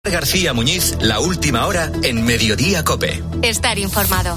García Muñiz, la última hora en Mediodía COPE. Estar informado.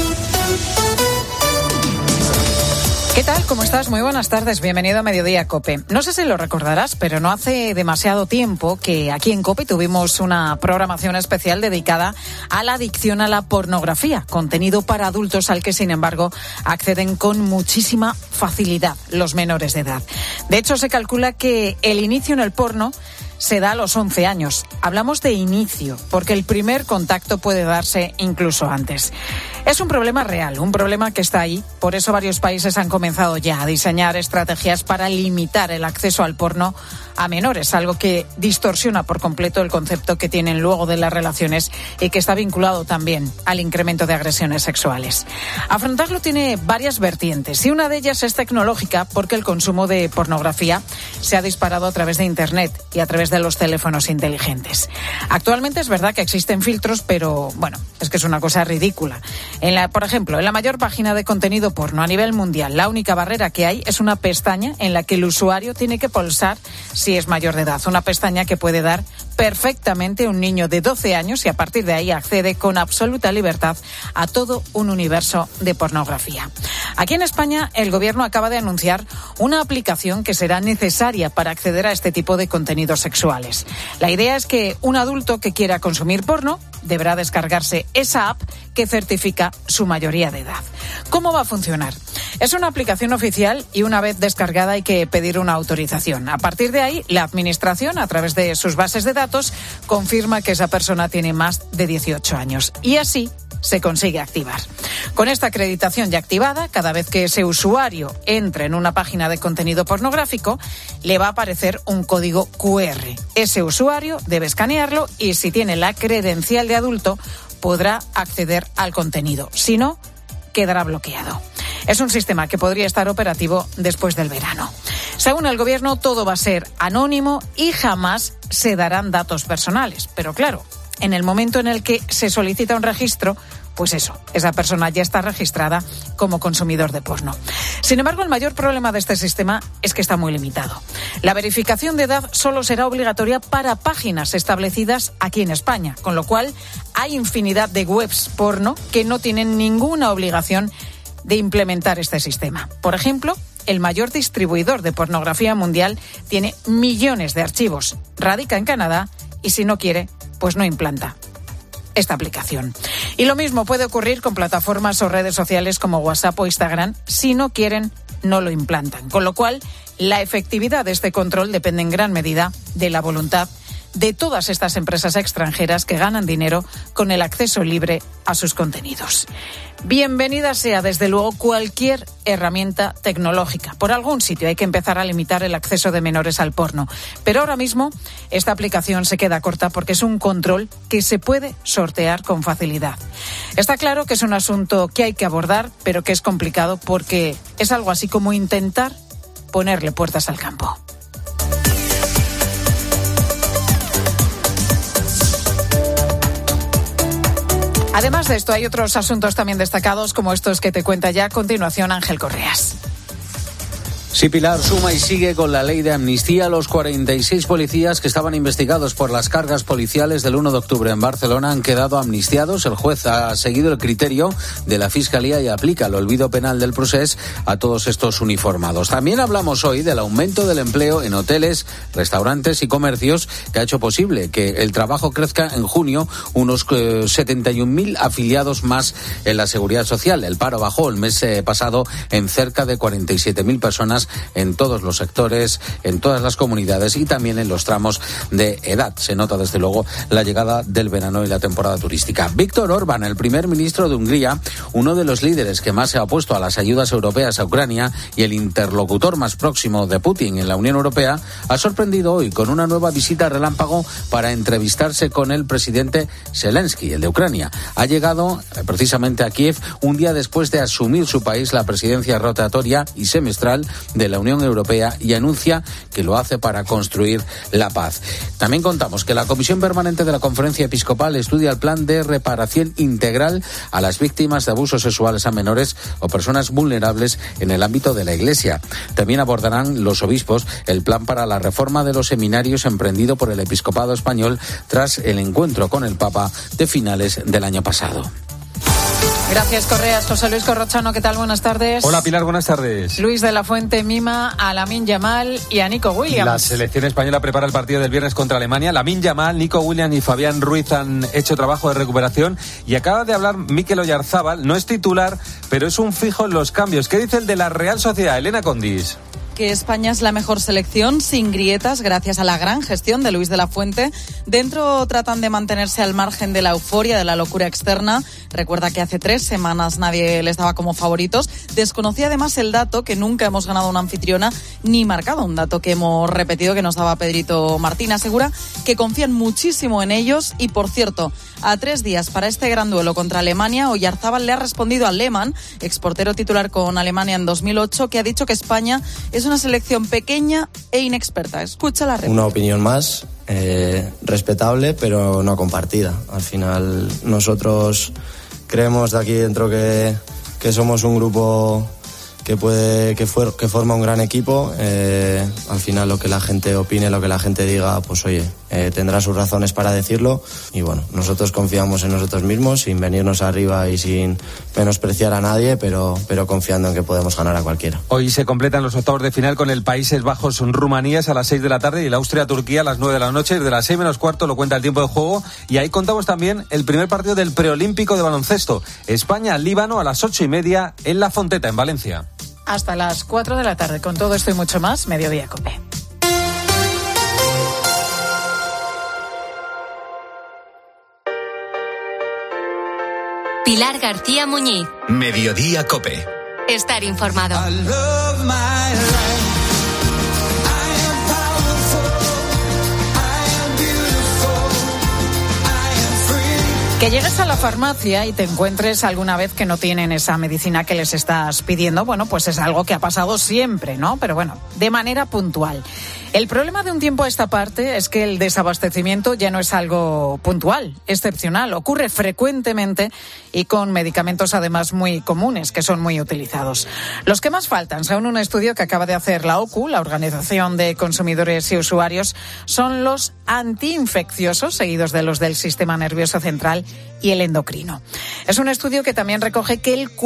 ¿Qué tal? ¿Cómo estás? Muy buenas tardes. Bienvenido a Mediodía COPE. No sé si lo recordarás, pero no hace demasiado tiempo que aquí en COPE tuvimos una programación especial dedicada a la adicción a la pornografía, contenido para adultos al que, sin embargo, acceden con muchísima facilidad los menores de edad. De hecho, se calcula que el inicio en el porno se da a los 11 años. Hablamos de inicio, porque el primer contacto puede darse incluso antes. Es un problema real, un problema que está ahí. Por eso varios países han comenzado ya a diseñar estrategias para limitar el acceso al porno a menores, algo que distorsiona por completo el concepto que tienen luego de las relaciones y que está vinculado también al incremento de agresiones sexuales. Afrontarlo tiene varias vertientes y una de ellas es tecnológica, porque el consumo de pornografía se ha disparado a través de Internet y a través de los teléfonos inteligentes. Actualmente es verdad que existen filtros, pero bueno, es que es una cosa ridícula. Por ejemplo, en la mayor página de contenido porno a nivel mundial, la única barrera que hay es una pestaña en la que el usuario tiene que pulsar si es mayor de edad. Una pestaña que puede dar perfectamente un niño de 12 años y a partir de ahí accede con absoluta libertad a todo un universo de pornografía. Aquí en España, el gobierno acaba de anunciar una aplicación que será necesaria para acceder a este tipo de contenidos sexuales. La idea es que un adulto que quiera consumir porno deberá descargarse esa app que certifica su mayoría de edad. ¿Cómo va a funcionar? Es una aplicación oficial y una vez descargada hay que pedir una autorización. A partir de ahí, la administración, a través de sus bases de datos, confirma que esa persona tiene más de 18 años. Y así se consigue activar. Con esta acreditación ya activada, cada vez que ese usuario entre en una página de contenido pornográfico, le va a aparecer un código QR. Ese usuario debe escanearlo y si tiene la credencial de adulto, podrá acceder al contenido. Si no, quedará bloqueado. Es un sistema que podría estar operativo después del verano. Según el gobierno, todo va a ser anónimo y jamás se darán datos personales. Pero claro, en el momento en el que se solicita un registro, pues eso, esa persona ya está registrada como consumidor de porno. Sin embargo, el mayor problema de este sistema es que está muy limitado. La verificación de edad solo será obligatoria para páginas establecidas aquí en España, con lo cual hay infinidad de webs porno que no tienen ninguna obligación de implementar este sistema. Por ejemplo, el mayor distribuidor de pornografía mundial tiene millones de archivos, radica en Canadá y si no quiere, pues no implanta esta aplicación. Y lo mismo puede ocurrir con plataformas o redes sociales como WhatsApp o Instagram. Si no quieren, no lo implantan. Con lo cual, la efectividad de este control depende en gran medida de la voluntad de todas estas empresas extranjeras que ganan dinero con el acceso libre a sus contenidos. Bienvenida sea, desde luego, cualquier herramienta tecnológica. Por algún sitio hay que empezar a limitar el acceso de menores al porno. Pero ahora mismo esta aplicación se queda corta porque es un control que se puede sortear con facilidad. Está claro que es un asunto que hay que abordar, pero que es complicado porque es algo así como intentar ponerle puertas al campo. Además de esto, hay otros asuntos también destacados, como estos que te cuenta ya a continuación Ángel Correas. Sí, Pilar, suma y sigue con la ley de amnistía. Los 46 policías que estaban investigados por las cargas policiales del 1 de octubre en Barcelona han quedado amnistiados. El juez ha seguido el criterio de la Fiscalía y aplica el olvido penal del procés a todos estos uniformados. También hablamos hoy del aumento del empleo en hoteles, restaurantes y comercios que ha hecho posible que el trabajo crezca en junio unos 71.000 afiliados más en la Seguridad Social. El paro bajó el mes pasado en cerca de 47.000 personas en todos los sectores, en todas las comunidades y también en los tramos de edad. Se nota desde luego la llegada del verano y la temporada turística. Viktor Orbán, el primer ministro de Hungría, uno de los líderes que más se ha opuesto a las ayudas europeas a Ucrania y el interlocutor más próximo de Putin en la Unión Europea, ha sorprendido hoy con una nueva visita relámpago para entrevistarse con el presidente Zelensky, el de Ucrania. Ha llegado precisamente a Kiev un día después de asumir su país la presidencia rotatoria y semestral de la Unión Europea y anuncia que lo hace para construir la paz. También contamos que la Comisión Permanente de la Conferencia Episcopal estudia el plan de reparación integral a las víctimas de abusos sexuales a menores o personas vulnerables en el ámbito de la Iglesia. También abordarán los obispos el plan para la reforma de los seminarios emprendido por el Episcopado español tras el encuentro con el Papa de finales del año pasado. Gracias, Correas. José Luis Corrochano, ¿qué tal? Buenas tardes. Hola, Pilar, buenas tardes. Luis de la Fuente mima a Lamine Yamal y a Nico Williams. La selección española prepara el partido del viernes contra Alemania. Lamine Yamal, Nico Williams y Fabián Ruiz han hecho trabajo de recuperación y acaba de hablar Mikel Oyarzábal. No es titular, pero es un fijo en los cambios. ¿Qué dice el de la Real Sociedad, Elena Condis? Que España es la mejor selección, sin grietas, gracias a la gran gestión de Luis de la Fuente. Dentro tratan de mantenerse al margen de la euforia, de la locura externa. Recuerda que hace 3 semanas nadie les daba como favoritos. Desconocía además el dato que nunca hemos ganado una anfitriona ni marcado, un dato que hemos repetido que nos daba Pedrito Martín. Asegura que confían muchísimo en ellos y, por cierto, a 3 días para este gran duelo contra Alemania, Oyarzábal le ha respondido a Lehmann, exportero titular con Alemania en 2008, que ha dicho que España es una selección pequeña e inexperta. Escucha la réplica. Una opinión más, respetable, pero no compartida. Al final, nosotros creemos de aquí dentro que somos un grupo que forma un gran equipo. Al final, lo que la gente opine, lo que la gente diga, pues oye, tendrá sus razones para decirlo. Y bueno, nosotros confiamos en nosotros mismos, sin venirnos arriba y sin menospreciar a nadie, pero confiando en que podemos ganar a cualquiera. Hoy se completan los octavos de final con el Países Bajos-Rumanía a las 6 de la tarde y el Austria-Turquía a las 9 de la noche. Desde las 6 menos cuarto lo cuenta el tiempo de juego. Y ahí contamos también el primer partido del preolímpico de baloncesto. España-Líbano a las 8:30 en La Fonteta, en Valencia. Hasta las 4 de la tarde. Con todo esto y mucho más, Mediodía COPE. Pilar García Muñiz. Mediodía COPE. Estar informado. Que llegues a la farmacia y te encuentres alguna vez que no tienen esa medicina que les estás pidiendo, bueno, pues es algo que ha pasado siempre, ¿no? Pero bueno, de manera puntual. El problema de un tiempo a esta parte es que el desabastecimiento ya no es algo puntual, excepcional, ocurre frecuentemente y con medicamentos además muy comunes, que son muy utilizados. Los que más faltan, según un estudio que acaba de hacer la OCU, la Organización de Consumidores y Usuarios, son los antiinfecciosos, seguidos de los del sistema nervioso central y el endocrino. Es un estudio que también recoge que el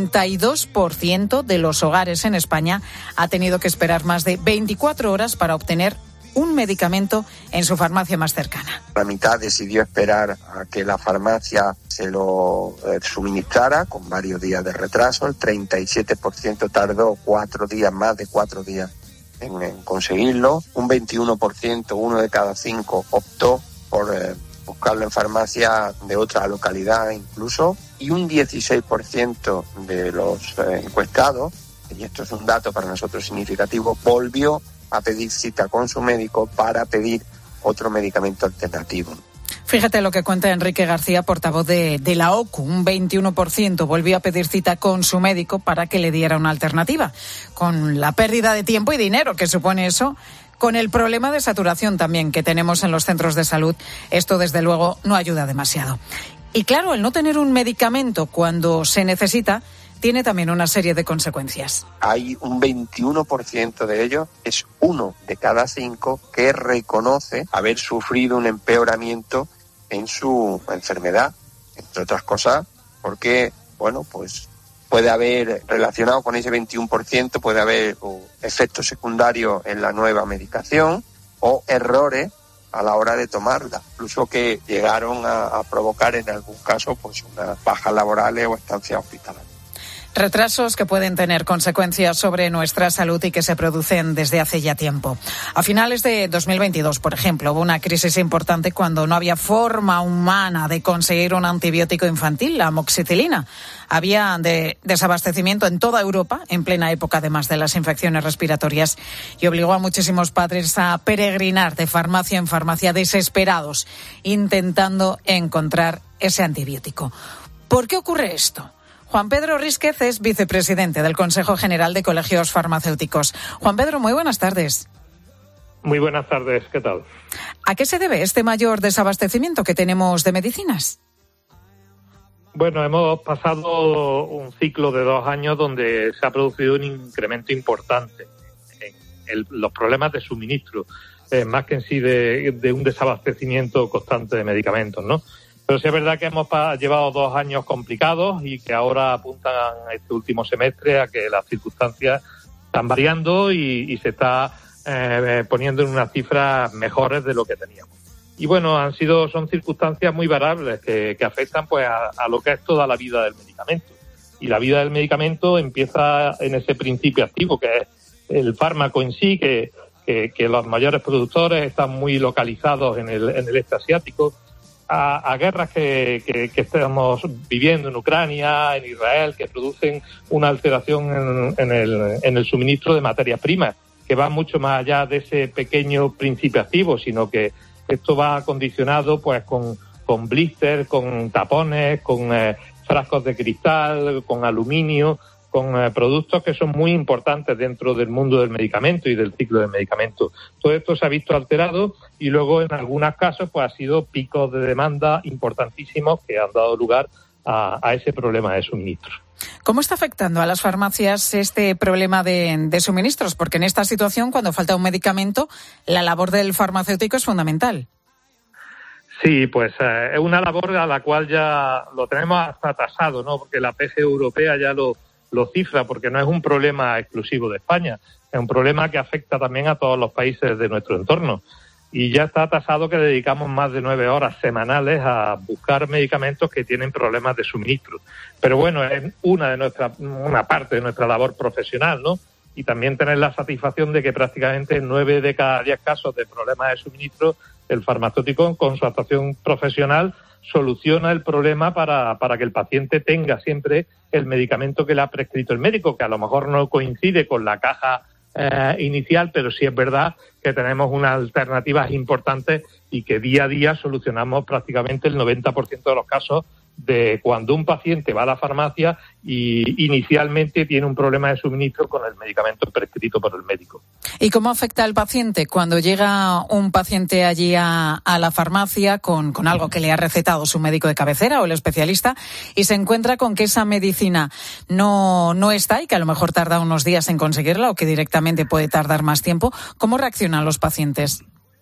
42% de los hogares en España ha tenido que esperar más de 24 horas para obtener un medicamento en su farmacia más cercana. La mitad decidió esperar a que la farmacia se lo suministrara con varios días de retraso. El 37% tardó 4 días, más de 4 días en conseguirlo. Un 21%, 1 de cada 5, optó por buscarlo en farmacia de otra localidad incluso. Y un 16% de los encuestados, y esto es un dato para nosotros significativo, volvió a pedir cita con su médico para pedir otro medicamento alternativo. Fíjate lo que cuenta Enrique García, portavoz de la OCU. Un 21% volvió a pedir cita con su médico para que le diera una alternativa. Con la pérdida de tiempo y dinero que supone eso, con el problema de saturación también que tenemos en los centros de salud, esto desde luego no ayuda demasiado. Y claro, el no tener un medicamento cuando se necesita tiene también una serie de consecuencias. Hay un 21% de ellos, es 1 de cada 5, que reconoce haber sufrido un empeoramiento en su enfermedad, entre otras cosas, porque, bueno, pues puede haber, relacionado con ese 21%, puede haber efectos secundarios en la nueva medicación o errores a la hora de tomarla, incluso que llegaron a provocar en algún caso pues unas bajas laborales o estancias hospitalarias. Retrasos que pueden tener consecuencias sobre nuestra salud y que se producen desde hace ya tiempo. A finales de 2022, por ejemplo, hubo una crisis importante cuando no había forma humana de conseguir un antibiótico infantil, la amoxicilina. Había desabastecimiento en toda Europa, en plena época además de las infecciones respiratorias, y obligó a muchísimos padres a peregrinar de farmacia en farmacia desesperados, intentando encontrar ese antibiótico. ¿Por qué ocurre esto? Juan Pedro Rísquez es vicepresidente del Consejo General de Colegios Farmacéuticos. Juan Pedro, muy buenas tardes. Muy buenas tardes, ¿qué tal? ¿A qué se debe este mayor desabastecimiento que tenemos de medicinas? Bueno, hemos pasado un ciclo de 2 años donde se ha producido un incremento importante en los problemas de suministro, más que en sí de un desabastecimiento constante de medicamentos, ¿no? Pero sí es verdad que hemos llevado 2 años complicados y que ahora apuntan a este último semestre a que las circunstancias están variando y se está poniendo en unas cifras mejores de lo que teníamos. Y bueno, son circunstancias muy variables que afectan pues a lo que es toda la vida del medicamento. Y la vida del medicamento empieza en ese principio activo, que es el fármaco en sí, que los mayores productores están muy localizados en el este asiático, a guerras que estamos viviendo en Ucrania, en Israel, que producen una alteración en el suministro de materias primas, que va mucho más allá de ese pequeño principio activo, sino que esto va condicionado pues con blister, con tapones, con frascos de cristal, con aluminio, con productos que son muy importantes dentro del mundo del medicamento y del ciclo del medicamento. Todo esto se ha visto alterado y luego en algunos casos pues ha sido picos de demanda importantísimos que han dado lugar a ese problema de suministro. ¿Cómo está afectando a las farmacias este problema de suministros? Porque en esta situación, cuando falta un medicamento, la labor del farmacéutico es fundamental. Sí, pues es una labor a la cual ya lo tenemos hasta atrasado, ¿no? Porque la PG europea ya lo cifra, porque no es un problema exclusivo de España, es un problema que afecta también a todos los países de nuestro entorno. Y ya está tasado que dedicamos más de 9 horas semanales a buscar medicamentos que tienen problemas de suministro. Pero bueno, es una parte de nuestra labor profesional, ¿no? Y también tener la satisfacción de que prácticamente en 9 de cada 10 casos de problemas de suministro, el farmacéutico con su actuación profesional soluciona el problema para que el paciente tenga siempre el medicamento que le ha prescrito el médico, que a lo mejor no coincide con la caja inicial, pero sí es verdad que tenemos unas alternativas importantes y que día a día solucionamos prácticamente el 90% de los casos de cuando un paciente va a la farmacia y inicialmente tiene un problema de suministro con el medicamento prescrito por el médico. ¿Y cómo afecta al paciente cuando llega un paciente allí a la farmacia con algo que le ha recetado su médico de cabecera o el especialista y se encuentra con que esa medicina no está y que a lo mejor tarda unos días en conseguirla o que directamente puede tardar más tiempo? ¿Cómo reaccionan los pacientes?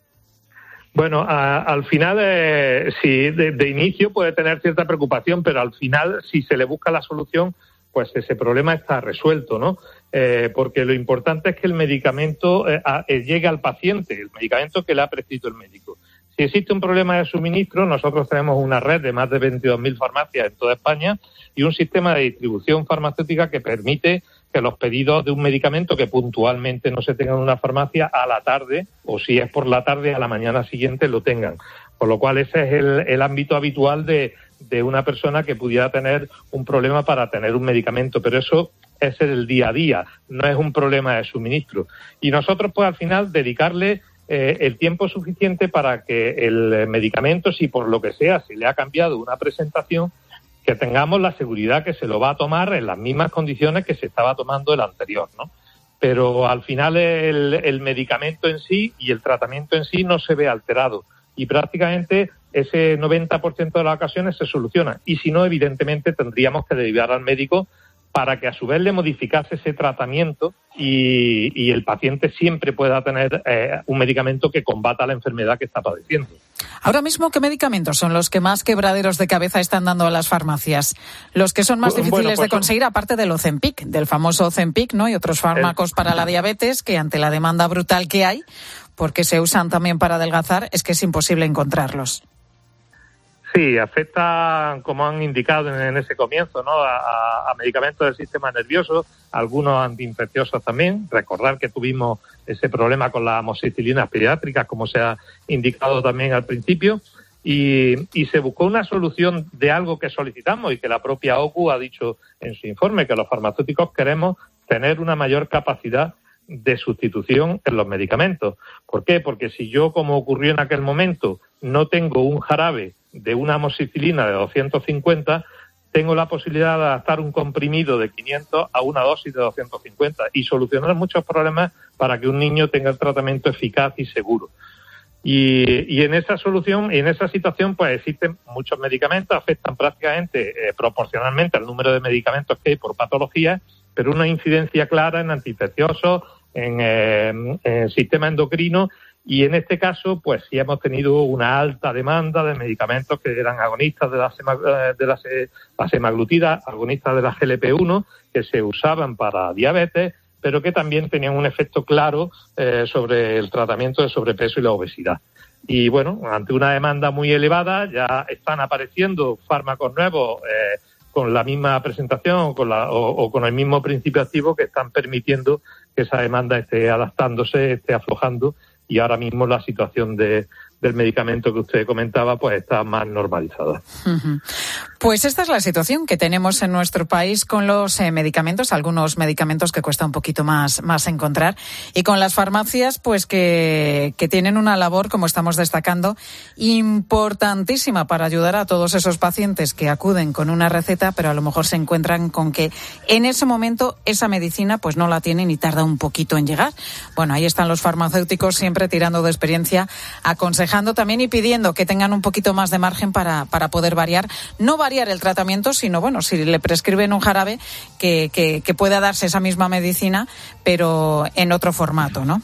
Bueno, al final, sí, de inicio puede tener cierta preocupación, pero al final, si se le busca la solución, pues ese problema está resuelto, ¿no? Porque lo importante es que el medicamento llegue al paciente, el medicamento que le ha prescrito el médico. Si existe un problema de suministro, nosotros tenemos una red de más de 22.000 farmacias en toda España y un sistema de distribución farmacéutica que permite que los pedidos de un medicamento que puntualmente no se tenga en una farmacia a la tarde, o si es por la tarde, a la mañana siguiente lo tengan. Por lo cual ese es el ámbito habitual de una persona que pudiera tener un problema para tener un medicamento, pero eso es el día a día, no es un problema de suministro. Y nosotros pues al final dedicarle el tiempo suficiente para que el medicamento, si por lo que sea se le ha cambiado una presentación, que tengamos la seguridad que se lo va a tomar en las mismas condiciones que se estaba tomando el anterior, ¿no? Pero al final el medicamento en sí y el tratamiento en sí no se ve alterado y prácticamente ese 90% de las ocasiones se soluciona. Y si no, evidentemente tendríamos que derivar al médico para que a su vez le modificase ese tratamiento y el paciente siempre pueda tener un medicamento que combata la enfermedad que está padeciendo. Ahora mismo, ¿qué medicamentos son los que más quebraderos de cabeza están dando a las farmacias? Los que son más difíciles de conseguir, aparte del Ozempic, del famoso Ozempic, ¿no? Y otros fármacos para la diabetes, que ante la demanda brutal que hay, porque se usan también para adelgazar, es que es imposible encontrarlos. Sí, afecta, como han indicado en ese comienzo, ¿no? a medicamentos del sistema nervioso, algunos antiinfecciosos también. Recordar que tuvimos ese problema con las amoxicilinas pediátricas, como se ha indicado también al principio, y se buscó una solución de algo que solicitamos y que la propia OCU ha dicho en su informe, que los farmacéuticos queremos tener una mayor capacidad de sustitución en los medicamentos. ¿Por qué? Porque si yo, como ocurrió en aquel momento, no tengo un jarabe de una amoxicilina de 250, tengo la posibilidad de adaptar un comprimido de 500 a una dosis de 250 y solucionar muchos problemas para que un niño tenga el tratamiento eficaz y seguro. Y en esa solución y en esa situación pues existen muchos medicamentos, afectan prácticamente proporcionalmente al número de medicamentos que hay por patología, pero una incidencia clara en antiinfecciosos, en sistema endocrino, y en este caso pues sí hemos tenido una alta demanda de medicamentos que eran agonistas de la semaglutida, agonistas de la GLP-1, que se usaban para diabetes, pero que también tenían un efecto claro sobre el tratamiento de sobrepeso y la obesidad. Y bueno, ante una demanda muy elevada ya están apareciendo fármacos nuevos con la misma presentación o con el mismo principio activo que están permitiendo que esa demanda esté adaptándose, esté aflojando, y ahora mismo la situación del medicamento que usted comentaba pues está más normalizada. Uh-huh. Pues esta es la situación que tenemos en nuestro país con los medicamentos, algunos medicamentos que cuesta un poquito más encontrar, y con las farmacias pues que tienen una labor, como estamos destacando, importantísima para ayudar a todos esos pacientes que acuden con una receta, pero a lo mejor se encuentran con que en ese momento esa medicina pues no la tienen y tarda un poquito en llegar. Bueno, ahí están los farmacéuticos siempre tirando de experiencia, aconsejando también y pidiendo que tengan un poquito más de margen para poder variar, no variar el tratamiento, sino bueno, si le prescriben un jarabe que pueda darse esa misma medicina, pero en otro formato, ¿no?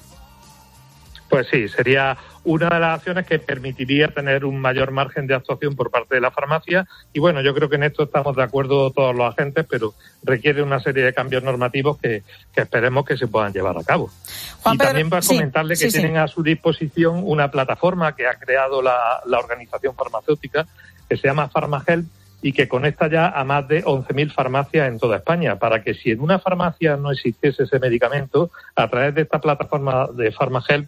Pues sí, sería una de las acciones que permitiría tener un mayor margen de actuación por parte de la farmacia. Y bueno, yo creo que en esto estamos de acuerdo todos los agentes, pero requiere una serie de cambios normativos que esperemos que se puedan llevar a cabo. Juan Pedro, también para comentarle que tienen a su disposición una plataforma que ha creado la organización farmacéutica, que se llama PharmaHelp, y que conecta ya a más de 11.000 farmacias en toda España, para que si en una farmacia no existiese ese medicamento, a través de esta plataforma de PharmaHelp,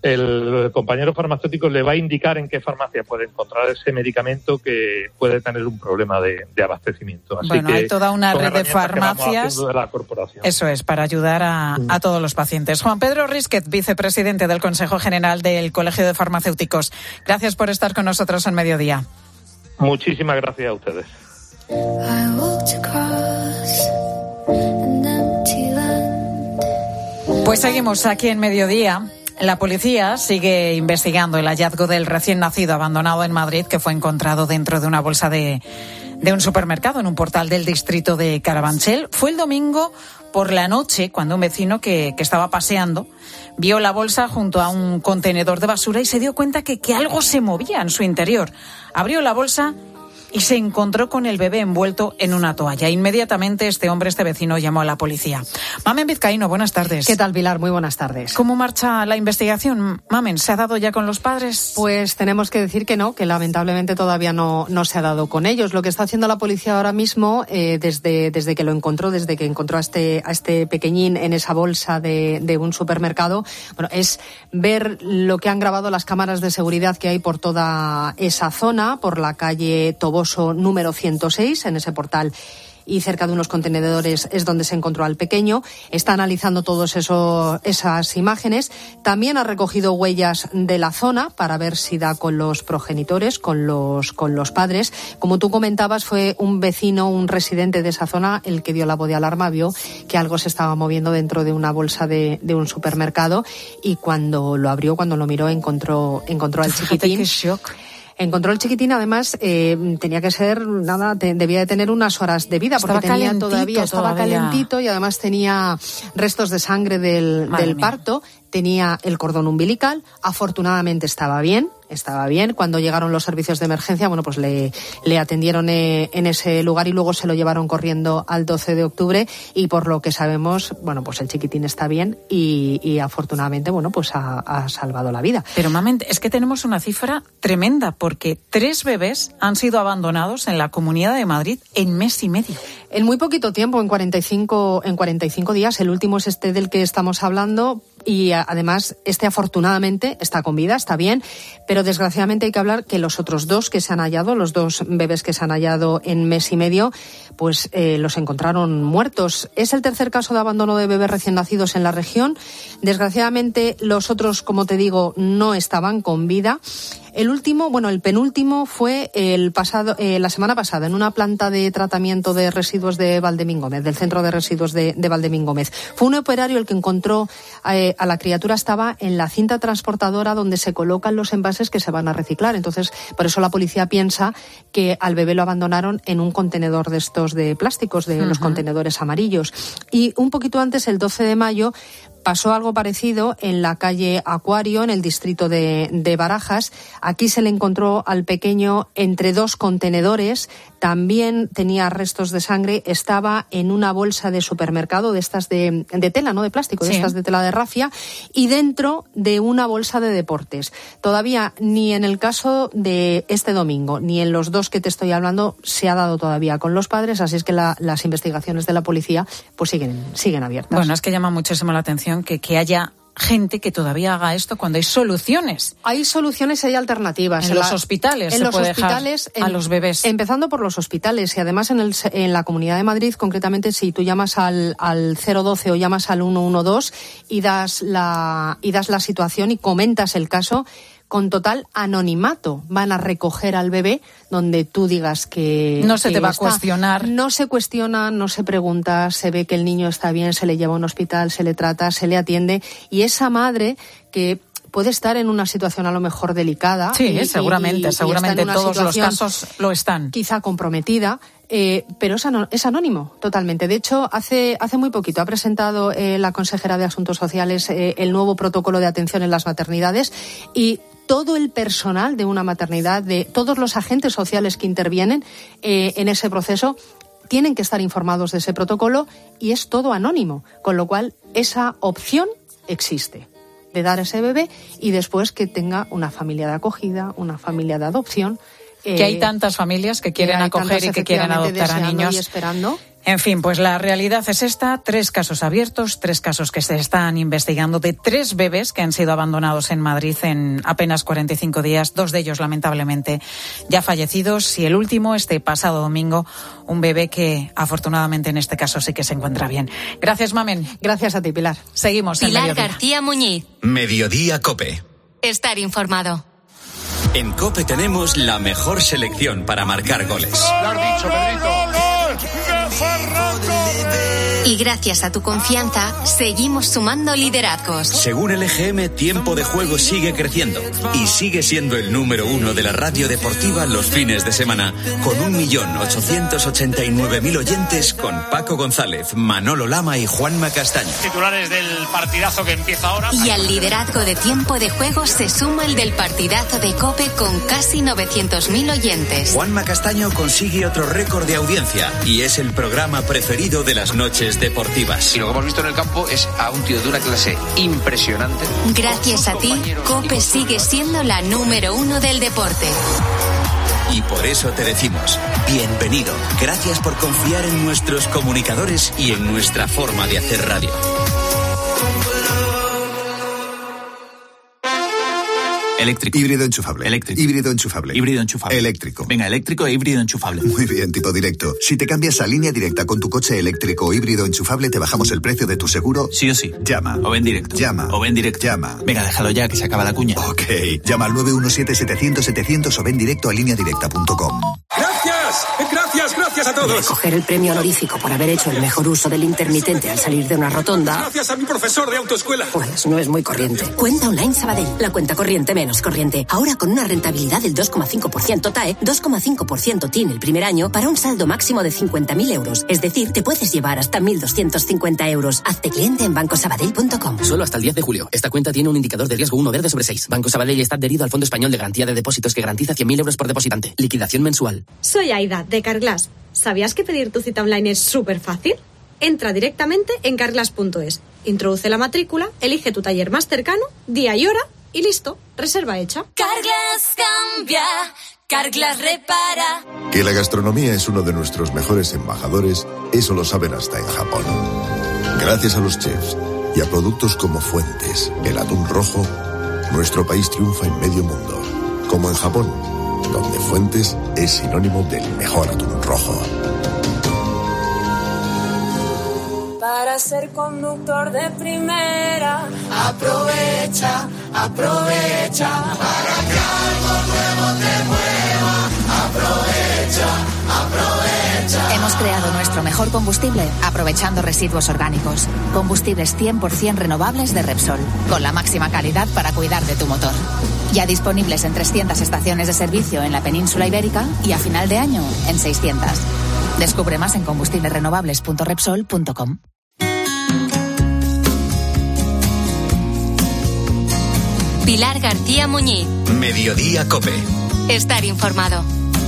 el compañero farmacéutico le va a indicar en qué farmacia puede encontrar ese medicamento que puede tener un problema de abastecimiento. Así bueno, que hay toda una red de farmacias. De la corporación. Eso es, para ayudar a todos los pacientes. Juan Pedro Risquet, vicepresidente del Consejo General del Colegio de Farmacéuticos. Gracias por estar con nosotros en Mediodía. Muchísimas gracias a ustedes. Pues seguimos aquí en Mediodía. La policía sigue investigando el hallazgo del recién nacido abandonado en Madrid, que fue encontrado dentro de una bolsa de un supermercado en un portal del distrito de Carabanchel. Fue el domingo por la noche cuando un vecino que estaba paseando vio la bolsa junto a un contenedor de basura y se dio cuenta que algo se movía en su interior. Abrió la bolsa y se encontró con el bebé envuelto en una toalla. Inmediatamente este vecino llamó a la policía. Mamen Vizcaíno, buenas tardes. ¿Qué tal, Pilar? Muy buenas tardes. ¿Cómo marcha la investigación? Mamen, ¿se ha dado ya con los padres? Pues tenemos que decir que no, que lamentablemente todavía no se ha dado con ellos. Lo que está haciendo la policía ahora mismo, desde que lo encontró, desde que encontró a este pequeñín en esa bolsa de un supermercado, bueno, es ver lo que han grabado las cámaras de seguridad que hay por toda esa zona, por la calle Toboso número 106, en ese portal y cerca de unos contenedores es donde se encontró al pequeño. Está analizando todas esas imágenes. También ha recogido huellas de la zona para ver si da con los progenitores, con los padres. Como tú comentabas, fue un vecino, un residente de esa zona, el que dio la voz de alarma, vio que algo se estaba moviendo dentro de una bolsa de un supermercado y cuando lo abrió, cuando lo miró, encontró al chiquitín. ¡Qué shock! Encontró el chiquitín, además, tenía que ser, debía de tener unas horas de vida, porque estaba calentito y además tenía restos de sangre del parto, tenía el cordón umbilical, afortunadamente estaba bien. Cuando llegaron los servicios de emergencia, bueno, pues le atendieron en ese lugar y luego se lo llevaron corriendo al 12 de octubre y por lo que sabemos, bueno, pues el chiquitín está bien y afortunadamente, bueno, pues ha salvado la vida. Pero, Mamen, es que tenemos una cifra tremenda porque 3 bebés han sido abandonados en la Comunidad de Madrid en mes y medio. En muy poquito tiempo, en 45 días. El último es este del que estamos hablando y además afortunadamente está con vida, está bien, pero desgraciadamente hay que hablar que los otros 2 que se han hallado, los 2 bebés que se han hallado en mes y medio, pues los encontraron muertos. Es el tercer caso de abandono de bebés recién nacidos en la región. Desgraciadamente, los otros, como te digo, no estaban con vida. El penúltimo fue la semana pasada en una planta de tratamiento de residuos de Valdemín Gómez, del centro de residuos de Valdemín Gómez. Fue un operario el que encontró a la criatura, estaba en la cinta transportadora donde se colocan los envases que se van a reciclar. Entonces, por eso la policía piensa que al bebé lo abandonaron en un contenedor de estos de plásticos, de los contenedores amarillos. Y un poquito antes, el 12 de mayo, pasó algo parecido en la calle Acuario, en el distrito de Barajas. Aquí se le encontró al pequeño entre dos contenedores. También tenía restos de sangre. Estaba en una bolsa de supermercado, de estas de tela, no de plástico, de estas de tela de rafia, y dentro de una bolsa de deportes. Todavía ni en el caso de este domingo, ni en los dos que te estoy hablando, se ha dado todavía con los padres, así es que las investigaciones de la policía pues siguen abiertas. Bueno, es que llama muchísimo la atención que haya gente que todavía haga esto cuando hay soluciones. Hay soluciones, hay alternativas. En los hospitales se puede dejar a los bebés. Empezando por los hospitales y además en la Comunidad de Madrid, concretamente, si tú llamas al 012 o llamas al 112 y das la situación y comentas el caso, con total anonimato van a recoger al bebé donde tú digas que no se te va a cuestionar. No se cuestiona, no se pregunta, se ve que el niño está bien, se le lleva a un hospital, se le trata, se le atiende, y esa madre que puede estar en una situación a lo mejor delicada. Sí, seguramente todos los casos lo están. Quizá comprometida, pero es anónimo totalmente. De hecho, hace muy poquito ha presentado la consejera de Asuntos Sociales el nuevo protocolo de atención en las maternidades, y todo el personal de una maternidad, de todos los agentes sociales que intervienen en ese proceso, tienen que estar informados de ese protocolo, y es todo anónimo, con lo cual esa opción existe, de dar a ese bebé y después que tenga una familia de acogida, una familia de adopción. Que hay tantas familias que quieren acoger y que quieren adoptar a niños. Y esperando. En fin, pues la realidad es esta: 3 casos abiertos, 3 casos que se están investigando, de 3 bebés que han sido abandonados en Madrid en apenas 45 días, 2 de ellos lamentablemente ya fallecidos, y el último este pasado domingo, un bebé que afortunadamente en este caso sí que se encuentra bien. Gracias, Mamen. Gracias a ti, Pilar. Seguimos en Pilar Mediodía. García Muñiz. Mediodía COPE. Estar informado. En COPE tenemos la mejor selección para marcar goles. Lo has dicho, Pedrito. Y gracias a tu confianza, seguimos sumando liderazgos. Según el EGM, Tiempo de Juego sigue creciendo y sigue siendo el número 1 de la radio deportiva los fines de semana, con 1.889.000 oyentes, con Paco González, Manolo Lama y Juanma Castaño. Titulares del partidazo que empieza ahora. Y al liderazgo de Tiempo de Juego se suma el del partidazo de COPE con casi 900.000 oyentes. Juanma Castaño consigue otro récord de audiencia y es el programa preferido de las noches deportivas. Y lo que hemos visto en el campo es a un tío de una clase impresionante. Gracias a ti, COPE sigue siendo la número 1 del deporte. Y por eso te decimos, bienvenido. Gracias por confiar en nuestros comunicadores y en nuestra forma de hacer radio. Eléctrico. Híbrido enchufable. Eléctrico. Híbrido enchufable. Híbrido enchufable. Eléctrico. Venga, eléctrico e híbrido enchufable. Muy bien, tipo directo. Si te cambias a Línea Directa con tu coche eléctrico o híbrido enchufable, te bajamos el precio de tu seguro. Sí o sí. Llama. O ven directo. Llama. O ven directo. Llama. Venga, déjalo ya, que se acaba la cuña. Ok. Llama al 917-700-700 o ven directo a lineadirecta.com. Gracias a todos. Recoger el premio honorífico por haber hecho el mejor uso del intermitente al salir de una rotonda. Gracias a mi profesor de autoescuela. Pues no es muy corriente. Cuenta Online Sabadell, la cuenta corriente menos corriente. Ahora con una rentabilidad del 2,5% TAE, 2,5% TIN el primer año para un saldo máximo de 50.000 euros. Es decir, te puedes llevar hasta 1.250 euros. Hazte cliente en bancosabadell.com. Solo hasta el 10 de julio. Esta cuenta tiene un indicador de riesgo 1 verde sobre 6. Banco Sabadell está adherido al Fondo Español de Garantía de Depósitos que garantiza 100.000 euros por depositante. Liquidación mensual. Soy Aida, de Carglass. ¿Sabías que pedir tu cita online es súper fácil? Entra directamente en carglass.es, introduce la matrícula, elige tu taller más cercano, día y hora y listo, reserva hecha. Carglass cambia, Carglass repara. Que la gastronomía es uno de nuestros mejores embajadores, eso lo saben hasta en Japón. Gracias a los chefs y a productos como Fuentes, el atún rojo, nuestro país triunfa en medio mundo, como en Japón, donde Fuentes es sinónimo del mejor atún rojo. para ser conductor de primera. Aprovecha, aprovecha, para que algo nuevo te mueva. Aprovecha, aprovecha. Hemos creado nuestro mejor combustible aprovechando residuos orgánicos. Combustibles 100% renovables de Repsol, con la máxima calidad para cuidar de tu motor. Ya disponibles en 300 estaciones de servicio en la península ibérica y a final de año en 600. Descubre más en combustiblesrenovables.repsol.com. Pilar García Muñiz. Mediodía COPE. Estar informado.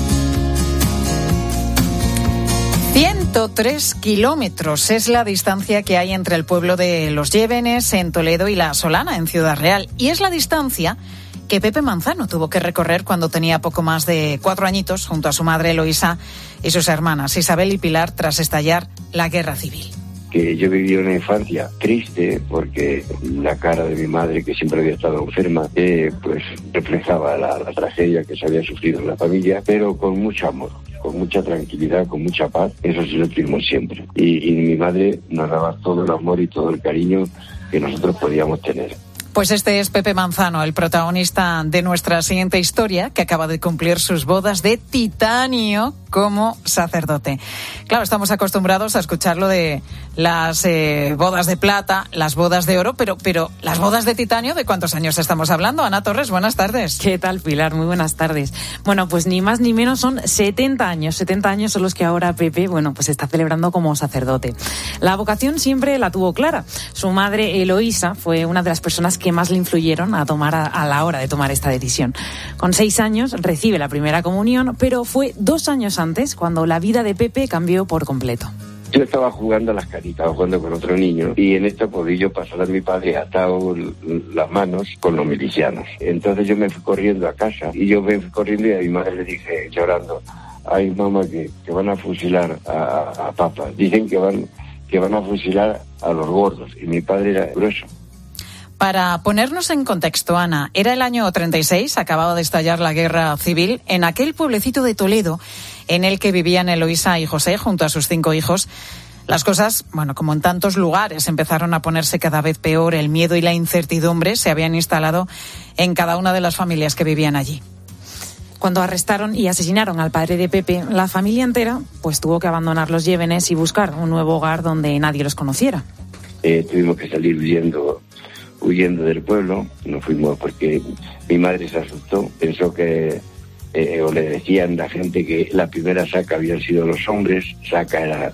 103 kilómetros es la distancia que hay entre el pueblo de Los Llévenes, en Toledo, y La Solana, en Ciudad Real. Y es la distancia que Pepe Manzano tuvo que recorrer cuando tenía poco más de 4 añitos, junto a su madre Eloísa y sus hermanas Isabel y Pilar, tras estallar la guerra civil. Que yo viví una infancia triste porque la cara de mi madre, que siempre había estado enferma, pues reflejaba la tragedia que se había sufrido en la familia, pero con mucho amor, con mucha tranquilidad, con mucha paz. Eso sí lo tuvimos siempre. Y mi madre nos daba todo el amor y todo el cariño que nosotros podíamos tener. Pues este es Pepe Manzano, el protagonista de nuestra siguiente historia, que acaba de cumplir sus bodas de titanio como sacerdote. Claro, estamos acostumbrados a escucharlo de las bodas de plata, las bodas de oro, pero las bodas de titanio, ¿de cuántos años estamos hablando? Ana Torres, buenas tardes. ¿Qué tal, Pilar? Muy buenas tardes. Bueno, pues ni más ni menos son 70 años. 70 años son los que ahora Pepe, pues está celebrando como sacerdote. La vocación siempre la tuvo clara. Su madre, Eloísa, fue una de las personas que más le influyeron a la hora de tomar esta decisión. Con 6 años recibe la primera comunión, pero fue 2 años antes cuando la vida de Pepe cambió por completo. Yo estaba jugando a las caritas, jugando con otro niño, y en esto podí yo pasar a mi padre atado las manos con los milicianos. Entonces yo me fui corriendo a casa, y yo me fui corriendo y a mi madre le dije, llorando, ay mamá, que van a fusilar a papá. Dicen que van a fusilar a los gordos, y mi padre era grueso. Para ponernos en contexto, Ana, era el año 36, acababa de estallar la guerra civil, en aquel pueblecito de Toledo en el que vivían Eloísa y José junto a sus 5 hijos. Las cosas, como en tantos lugares, empezaron a ponerse cada vez peor. El miedo y la incertidumbre se habían instalado en cada una de las familias que vivían allí. Cuando arrestaron y asesinaron al padre de Pepe, la familia entera tuvo que abandonar Los Llévenes y buscar un nuevo hogar donde nadie los conociera. Tuvimos que salir huyendo del pueblo. Nos fuimos porque mi madre se asustó, pensó que o le decían la gente que la primera saca habían sido los hombres, saca era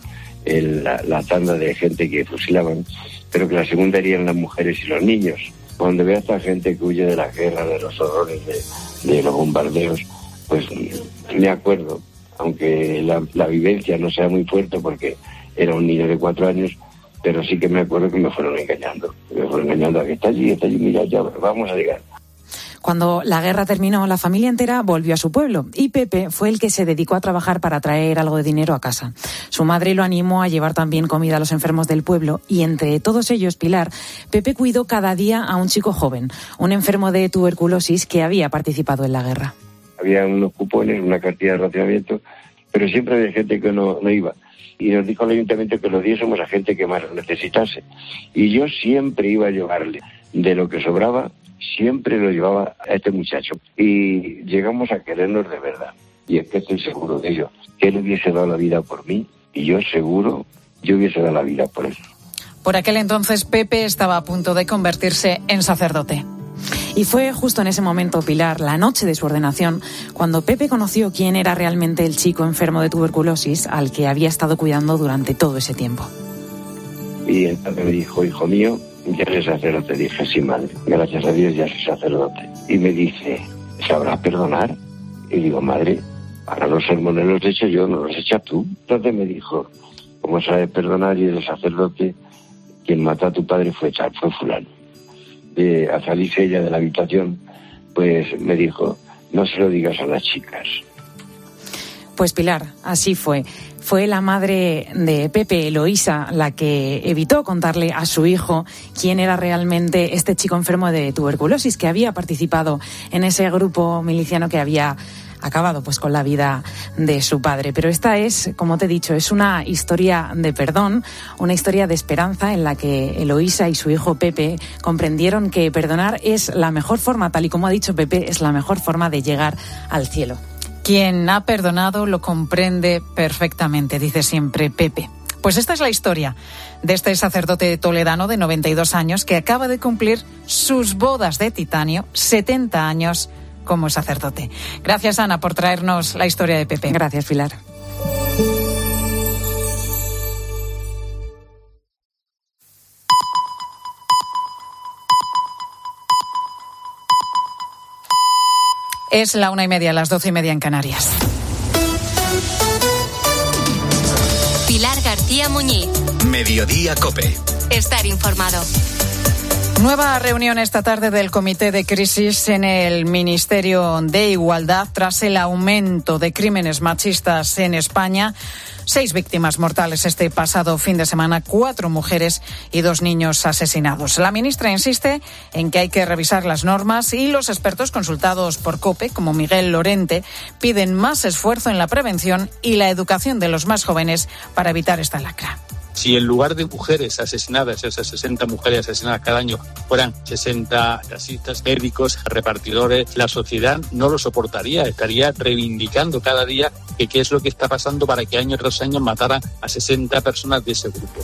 la tanda de gente que fusilaban, pero que la segunda eran las mujeres y los niños. Cuando veo a esta gente que huye de la guerra, de los horrores, de los bombardeos, pues me acuerdo, aunque la vivencia no sea muy fuerte porque era un niño de 4 años, pero sí que me acuerdo que me fueron engañando a que está allí, mira, ya vamos a llegar. Cuando la guerra terminó, la familia entera volvió a su pueblo y Pepe fue el que se dedicó a trabajar para traer algo de dinero a casa. Su madre lo animó a llevar también comida a los enfermos del pueblo y entre todos ellos, Pilar, Pepe cuidó cada día a un chico joven, un enfermo de tuberculosis que había participado en la guerra. Había unos cupones, una cartilla de racionamiento, pero siempre había gente que no iba. Y nos dijo el ayuntamiento que lo diésemos a gente que más lo necesitase. Y yo siempre iba a llevarle de lo que sobraba, siempre lo llevaba a este muchacho. Y llegamos a querernos de verdad. Y es que estoy seguro de ello. Que él hubiese dado la vida por mí y yo seguro yo hubiese dado la vida por él. Por aquel entonces Pepe estaba a punto de convertirse en sacerdote. Y fue justo en ese momento, Pilar, la noche de su ordenación, cuando Pepe conoció quién era realmente el chico enfermo de tuberculosis al que había estado cuidando durante todo ese tiempo. Y entonces me dijo, hijo mío, ya eres sacerdote. Dije, sí, madre, gracias a Dios ya soy sacerdote. Y me dice, ¿sabrás perdonar? Y digo, madre, para los sermones los he hecho yo, no los echas tú. Entonces me dijo, ¿cómo sabes perdonar y eres sacerdote? Quien mató a tu padre fue fulano. A salirse ella de la habitación, pues me dijo, no se lo digas a las chicas. Pues Pilar, así fue. Fue la madre de Pepe, Eloísa, la que evitó contarle a su hijo quién era realmente este chico enfermo de tuberculosis que había participado en ese grupo miliciano que había acabado pues con la vida de su padre. Pero esta es, como te he dicho, es una historia de perdón, una historia de esperanza en la que Eloísa y su hijo Pepe comprendieron que perdonar es la mejor forma, tal y como ha dicho Pepe, es la mejor forma de llegar al cielo. Quien ha perdonado lo comprende perfectamente, dice siempre Pepe. Pues esta es la historia de este sacerdote toledano de 92 años que acaba de cumplir sus bodas de titanio, 70 años como sacerdote. Gracias, Ana, por traernos la historia de Pepe. Gracias, Pilar. Es la 1:30, las 12:30 en Canarias. Pilar García Muñiz. Mediodía COPE. Estar informado. Nueva reunión esta tarde del Comité de Crisis en el Ministerio de Igualdad tras el aumento de crímenes machistas en España. 6 víctimas mortales este pasado fin de semana, 4 mujeres y 2 niños asesinados. La ministra insiste en que hay que revisar las normas y los expertos consultados por COPE, como Miguel Lorente, piden más esfuerzo en la prevención y la educación de los más jóvenes para evitar esta lacra. Si en lugar de mujeres asesinadas, esas 60 mujeres asesinadas cada año, fueran 60 taxistas, médicos, repartidores, la sociedad no lo soportaría, estaría reivindicando cada día que qué es lo que está pasando para que año tras año mataran a 60 personas de ese grupo.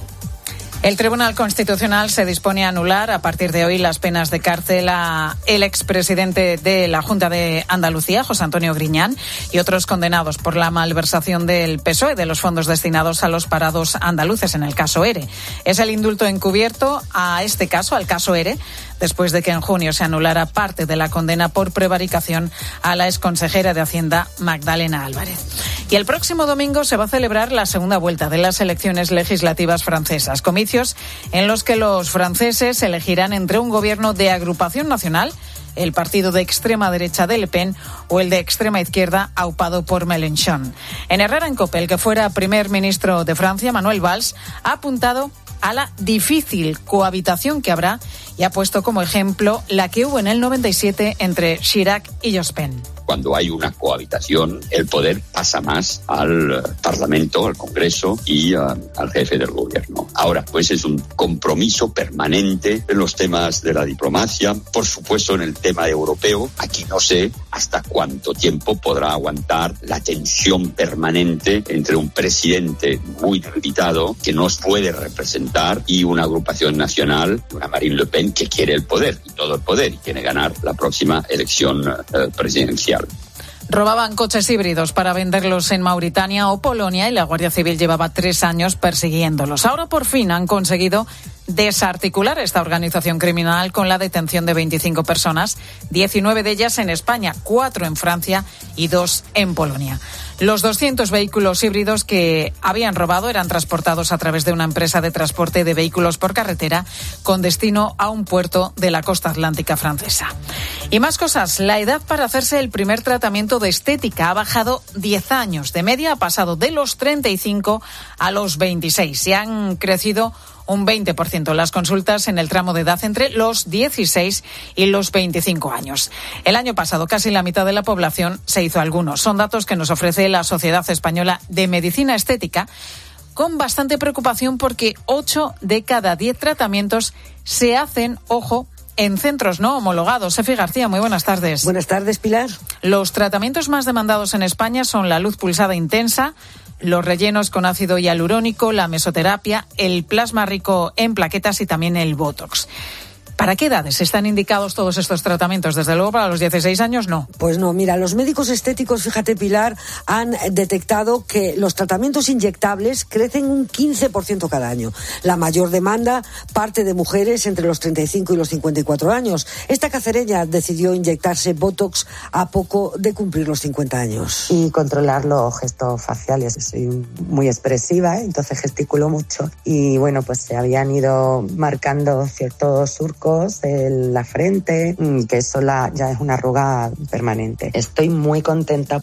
El Tribunal Constitucional se dispone a anular a partir de hoy las penas de cárcel a el expresidente de la Junta de Andalucía, José Antonio Griñán, y otros condenados por la malversación del PSOE de los fondos destinados a los parados andaluces en el caso ERE. Es el indulto encubierto a este caso, al caso ERE, después de que en junio se anulara parte de la condena por prevaricación a la exconsejera de Hacienda, Magdalena Álvarez. Y el próximo domingo se va a celebrar la segunda vuelta de las elecciones legislativas francesas, comicios en los que los franceses elegirán entre un gobierno de agrupación nacional, el partido de extrema derecha de Le Pen, o el de extrema izquierda aupado por Mélenchon. En Herrera en COPE, el que fuera primer ministro de Francia, Manuel Valls, ha apuntado a la difícil cohabitación que habrá y ha puesto como ejemplo la que hubo en el 97 entre Chirac y Jospin. Cuando hay una cohabitación, el poder pasa más al Parlamento, al Congreso y al jefe del gobierno. Ahora, pues es un compromiso permanente en los temas de la diplomacia, por supuesto en el tema europeo. Aquí no sé hasta cuánto tiempo podrá aguantar la tensión permanente entre un presidente muy debilitado que nos puede representar y una agrupación nacional, una Marine Le Pen que quiere el poder y todo el poder y quiere ganar la próxima elección presidencial. Robaban coches híbridos para venderlos en Mauritania o Polonia y la Guardia Civil llevaba 3 años persiguiéndolos. Ahora por fin han conseguido desarticular esta organización criminal con la detención de 25 personas, 19 de ellas en España, 4 en Francia y 2 en Polonia. Los 200 vehículos híbridos que habían robado eran transportados a través de una empresa de transporte de vehículos por carretera con destino a un puerto de la costa atlántica francesa. Y más cosas. La edad para hacerse el primer tratamiento de estética ha bajado 10 años. De media ha pasado de los 35 a los 26. Se han crecido un 20% las consultas en el tramo de edad entre los 16 y los 25 años. El año pasado casi la mitad de la población se hizo algunos. Son datos que nos ofrece la Sociedad Española de Medicina Estética, con bastante preocupación porque 8 de cada 10 tratamientos se hacen, ojo, en centros no homologados. Efi García, muy buenas tardes. Buenas tardes, Pilar. Los tratamientos más demandados en España son la luz pulsada intensa, los rellenos con ácido hialurónico, la mesoterapia, el plasma rico en plaquetas y también el Botox. ¿Para qué edades están indicados todos estos tratamientos? Desde luego para los 16 años no. Pues no, mira, los médicos estéticos, fíjate Pilar, han detectado que los tratamientos inyectables crecen un 15% cada año. La mayor demanda parte de mujeres entre los 35 y los 54 años. Esta cacereña decidió inyectarse Botox a poco de cumplir los 50 años. Y controlar los gestos faciales. Soy muy expresiva, entonces gesticulo mucho. Y bueno, pues se habían ido marcando ciertos surcos en la frente, que eso ya es una arruga permanente. Estoy muy contenta.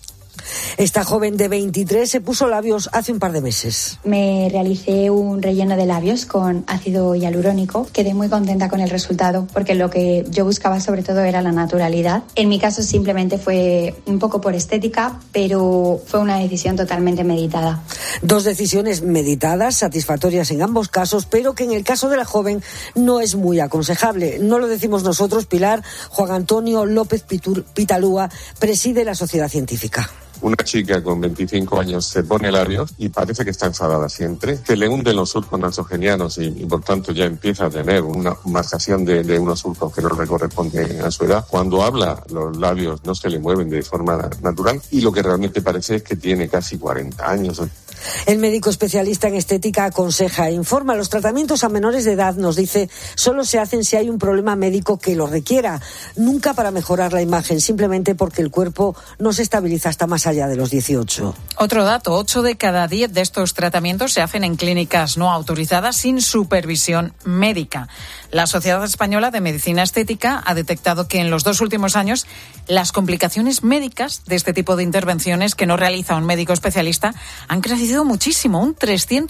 Esta joven de 23 se puso labios hace un par de meses. Me realicé un relleno de labios con ácido hialurónico. Quedé muy contenta con el resultado porque lo que yo buscaba sobre todo era la naturalidad. En mi caso simplemente fue un poco por estética, pero fue una decisión totalmente meditada. 2 decisiones meditadas, satisfactorias en ambos casos, pero que en el caso de la joven no es muy aconsejable. No lo decimos nosotros, Pilar. Juan Antonio López Pitalúa preside la Sociedad Científica. Una chica con 25 años se pone labios y parece que está enfadada siempre, que le hunden los surcos nasogenianos y por tanto ya empieza a tener una marcación de unos surcos que no le corresponden a su edad. Cuando habla, los labios no se le mueven de forma natural y lo que realmente parece es que tiene casi 40 años. El médico especialista en estética aconseja e informa. Los tratamientos a menores de edad, nos dice, solo se hacen si hay un problema médico que lo requiera. Nunca para mejorar la imagen, simplemente porque el cuerpo no se estabiliza hasta más allá de los 18. Otro dato, 8 de cada 10 de estos tratamientos se hacen en clínicas no autorizadas sin supervisión médica. La Sociedad Española de Medicina Estética ha detectado que en los 2 últimos años las complicaciones médicas de este tipo de intervenciones que no realiza un médico especialista han crecido muchísimo, un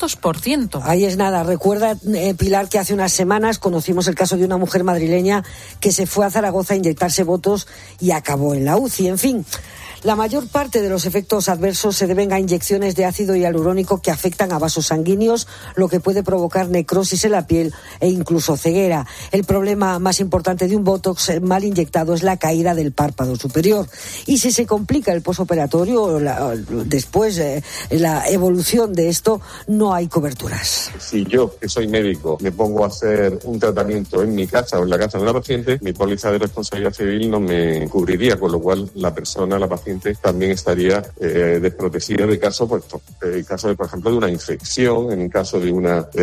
300%. Ahí es nada. Recuerda, Pilar, que hace unas semanas conocimos el caso de una mujer madrileña que se fue a Zaragoza a inyectarse botox y acabó en la UCI. En fin, la mayor parte de los efectos adversos se deben a inyecciones de ácido hialurónico que afectan a vasos sanguíneos, lo que puede provocar necrosis en la piel e incluso ceguera. El problema más importante de un botox mal inyectado es la caída del párpado superior. Y si se complica el posoperatorio, después la evolución de esto, no hay coberturas. Si yo, que soy médico, me pongo a hacer un tratamiento en mi casa o en la casa de una paciente, mi póliza de responsabilidad civil no me cubriría, con lo cual la paciente también estaría desprotegida de caso, por ejemplo, de una infección, en caso de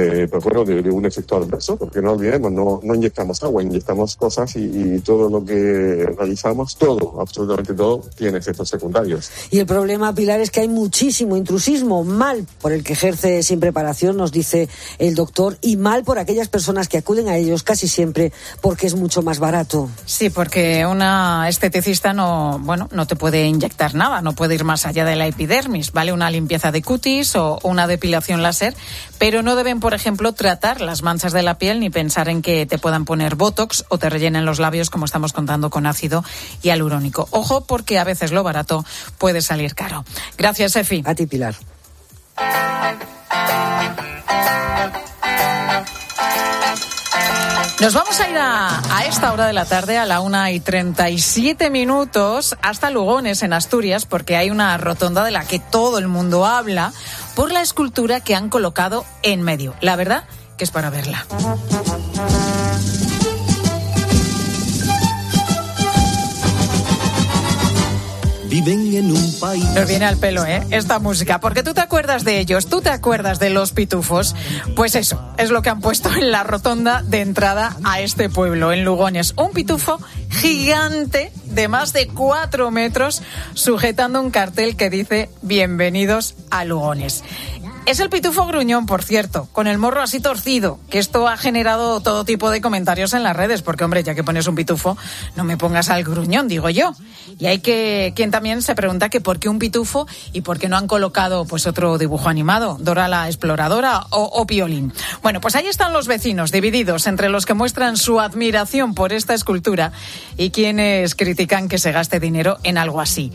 de un efecto adverso, porque no olvidemos, no inyectamos agua, inyectamos cosas y todo lo que realizamos, absolutamente todo, tiene efectos secundarios. Y el problema, Pilar, es que hay muchísimo intrusismo, mal por el que ejerce sin preparación, nos dice el doctor, y mal por aquellas personas que acuden a ellos casi siempre porque es mucho más barato. Sí, porque una esteticista no te puede inyectar nada, no puede ir más allá de la epidermis, ¿vale? Una limpieza de cutis o una depilación láser, pero no deben, por ejemplo, tratar las manchas de la piel ni pensar en que te puedan poner botox o te rellenen los labios, como estamos contando, con ácido hialurónico. Ojo, porque a veces lo barato puede salir caro. Gracias, Efi. A ti, Pilar. Nos vamos a ir a esta hora de la tarde, a la 1:37, hasta Lugones, en Asturias, porque hay una rotonda de la que todo el mundo habla por la escultura que han colocado en medio. La verdad que es para verla. Viven en un país. Nos viene al pelo, esta música, porque tú te acuerdas de ellos, tú te acuerdas de los pitufos. Pues eso es lo que han puesto en la rotonda de entrada a este pueblo, en Lugones. Un pitufo gigante de más de 4 metros, sujetando un cartel que dice "Bienvenidos a Lugones". Es el pitufo gruñón, por cierto, con el morro así torcido, que esto ha generado todo tipo de comentarios en las redes, porque, hombre, ya que pones un pitufo, no me pongas al gruñón, digo yo. Y hay quien también se pregunta que por qué un pitufo y por qué no han colocado pues otro dibujo animado, Dora la Exploradora o Piolín. Bueno, pues ahí están los vecinos, divididos entre los que muestran su admiración por esta escultura y quienes critican que se gaste dinero en algo así.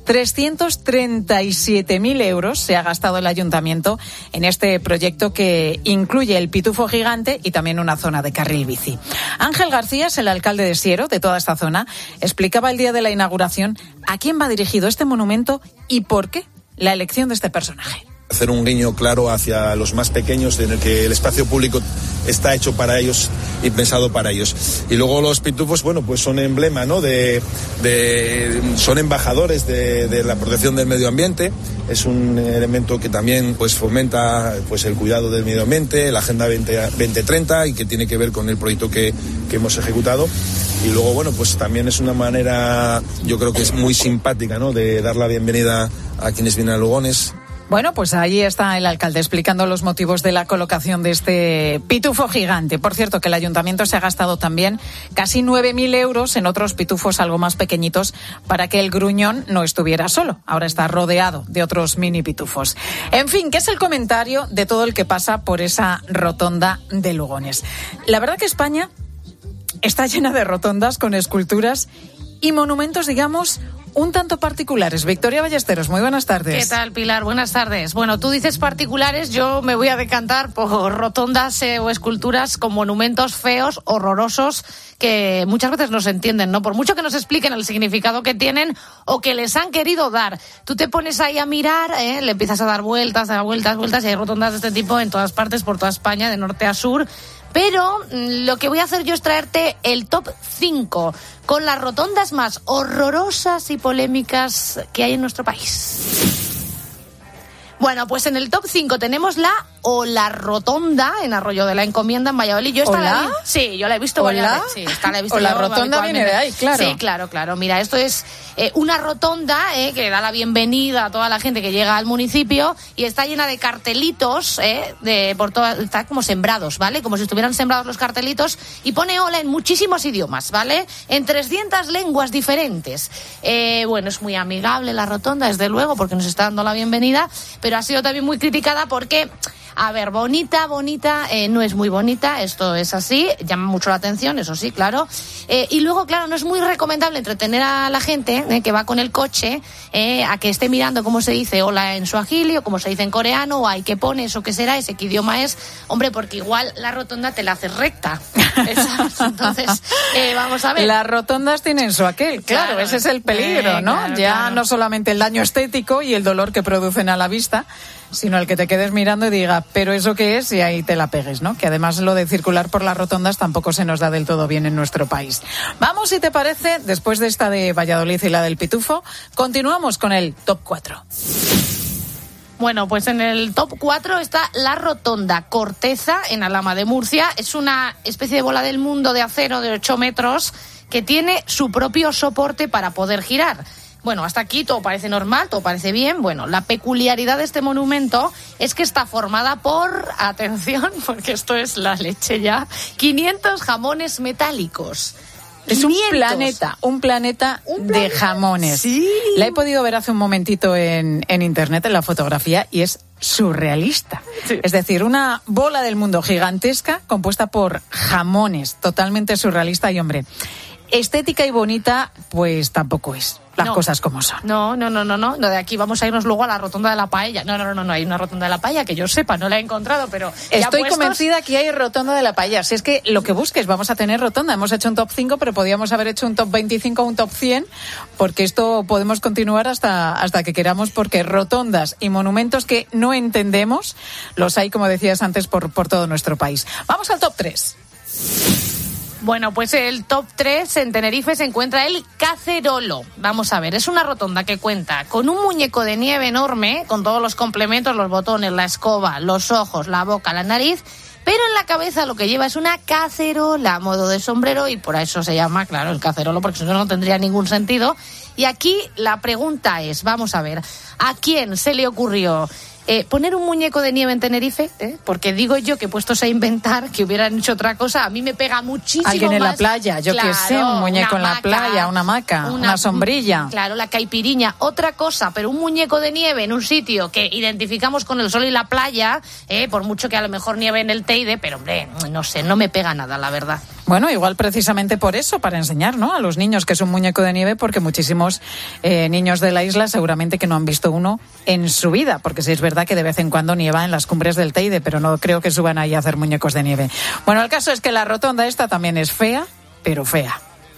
337.000 euros se ha gastado el ayuntamiento en este proyecto que incluye el pitufo gigante y también una zona de carril bici. Ángel García es el alcalde de Siero, de toda esta zona. Explicaba el día de la inauguración a quién va dirigido este monumento y por qué la elección de este personaje. Hacer un guiño claro hacia los más pequeños, en el que el espacio público está hecho para ellos y pensado para ellos. Y luego los pitufos, bueno, pues son emblema, ¿no? Son embajadores de la protección del medio ambiente. Es un elemento que también pues fomenta pues el cuidado del medio ambiente, la Agenda 2030, y que tiene que ver con el proyecto que hemos ejecutado. Y luego, bueno, pues también es una manera, yo creo que es muy simpática, ¿no?, de dar la bienvenida a quienes vienen a Lugones. Bueno, pues ahí está el alcalde explicando los motivos de la colocación de este pitufo gigante. Por cierto, que el ayuntamiento se ha gastado también casi 9.000 euros en otros pitufos algo más pequeñitos para que el gruñón no estuviera solo. Ahora está rodeado de otros mini pitufos. En fin, ¿qué es el comentario de todo el que pasa por esa rotonda de Lugones? La verdad que España está llena de rotondas con esculturas y monumentos, digamos, un tanto particulares. Victoria Ballesteros, muy buenas tardes. ¿Qué tal, Pilar? Buenas tardes. Bueno, tú dices particulares, yo me voy a decantar por rotondas o esculturas con monumentos feos, horrorosos, que muchas veces no se entienden, ¿no? Por mucho que nos expliquen el significado que tienen o que les han querido dar. Tú te pones ahí a mirar, le empiezas a dar vueltas, y hay rotondas de este tipo en todas partes, por toda España, de norte a sur. Pero lo que voy a hacer yo es traerte el top 5 con las rotondas más horrorosas y polémicas que hay en nuestro país. Bueno, pues en el top 5 tenemos la Rotonda en Arroyo de la Encomienda, en Valladolid. Yo ¿Hola? Sí, yo la he visto varias veces. Sí, esta la he visto. O la rotonda viene de ahí, claro. Sí, claro. Mira, esto es una rotonda que da la bienvenida a toda la gente que llega al municipio y está llena de cartelitos por toda, está como sembrados, ¿vale? Como si estuvieran sembrados los cartelitos, y pone hola en muchísimos idiomas, ¿vale? En 300 lenguas diferentes. Bueno, es muy amigable la rotonda, desde luego, porque nos está dando la bienvenida, pero ha sido también muy criticada porque, a ver, bonita, no es muy bonita, esto es así, llama mucho la atención, eso sí, claro. Y luego, claro, no es muy recomendable entretener a la gente que va con el coche a que esté mirando cómo se dice hola en suajili, o cómo se dice en coreano, o ay, qué pone, eso qué será, ese qué idioma es. Hombre, porque igual la rotonda te la haces recta. Entonces, vamos a ver. Las rotondas tienen su aquel, claro, ese es el peligro, ¿no? Claro, ya claro. No solamente el daño estético y el dolor que producen a la vista, sino el que te quedes mirando y diga, pero ¿eso qué es? Y ahí te la pegues, ¿no? Que además lo de circular por las rotondas tampoco se nos da del todo bien en nuestro país. Vamos, si te parece, después de esta de Valladolid y la del Pitufo, continuamos con el top 4. Bueno, pues en el top 4 está la Rotonda Corteza, en Alhama de Murcia. Es una especie de bola del mundo de acero de 8 metros que tiene su propio soporte para poder girar. Bueno, hasta aquí todo parece normal, todo parece bien. Bueno, la peculiaridad de este monumento es que está formada por, atención, porque esto es la leche ya, 500 jamones metálicos. Es un planeta de jamones. Sí. La he podido ver hace un momentito en internet, en la fotografía, y es surrealista. Sí. Es decir, una bola del mundo gigantesca compuesta por jamones, totalmente surrealista. Y, hombre, estética y bonita, pues tampoco es. Las cosas como son. No. De aquí vamos a irnos luego a la Rotonda de la Paella. No. Hay una Rotonda de la Paella que yo sepa, no la he encontrado, pero estoy convencida que hay Rotonda de la Paella. Si es que lo que busques, vamos a tener rotonda. Hemos hecho un top 5, pero podíamos haber hecho un top 25 o un top 100, porque esto podemos continuar hasta que queramos, porque rotondas y monumentos que no entendemos los hay, como decías antes, por todo nuestro país. Vamos al top 3. Bueno, pues el top 3 en Tenerife se encuentra el Cacerolo. Vamos a ver, es una rotonda que cuenta con un muñeco de nieve enorme, con todos los complementos, los botones, la escoba, los ojos, la boca, la nariz, pero en la cabeza lo que lleva es una cacerola a modo de sombrero, y por eso se llama, claro, el Cacerolo, porque si no, no tendría ningún sentido. Y aquí la pregunta es, vamos a ver, ¿a quién se le ocurrió poner un muñeco de nieve en Tenerife? Porque digo yo que puestos a inventar que hubieran hecho otra cosa, a mí me pega muchísimo. Alguien en más, la playa, yo claro, que sé, un muñeco en la playa, una hamaca, una sombrilla. Claro, la caipiriña, otra cosa, pero un muñeco de nieve en un sitio que identificamos con el sol y la playa, por mucho que a lo mejor nieve en el Teide, pero hombre, no sé, no me pega nada, la verdad. Bueno, igual precisamente por eso, para enseñar, ¿no?, a los niños que es un muñeco de nieve, porque muchísimos niños de la isla seguramente que no han visto uno en su vida, porque sí es verdad que de vez en cuando nieva en las cumbres del Teide, pero no creo que suban ahí a hacer muñecos de nieve. Bueno, el caso es que la rotonda esta también es fea, pero fea.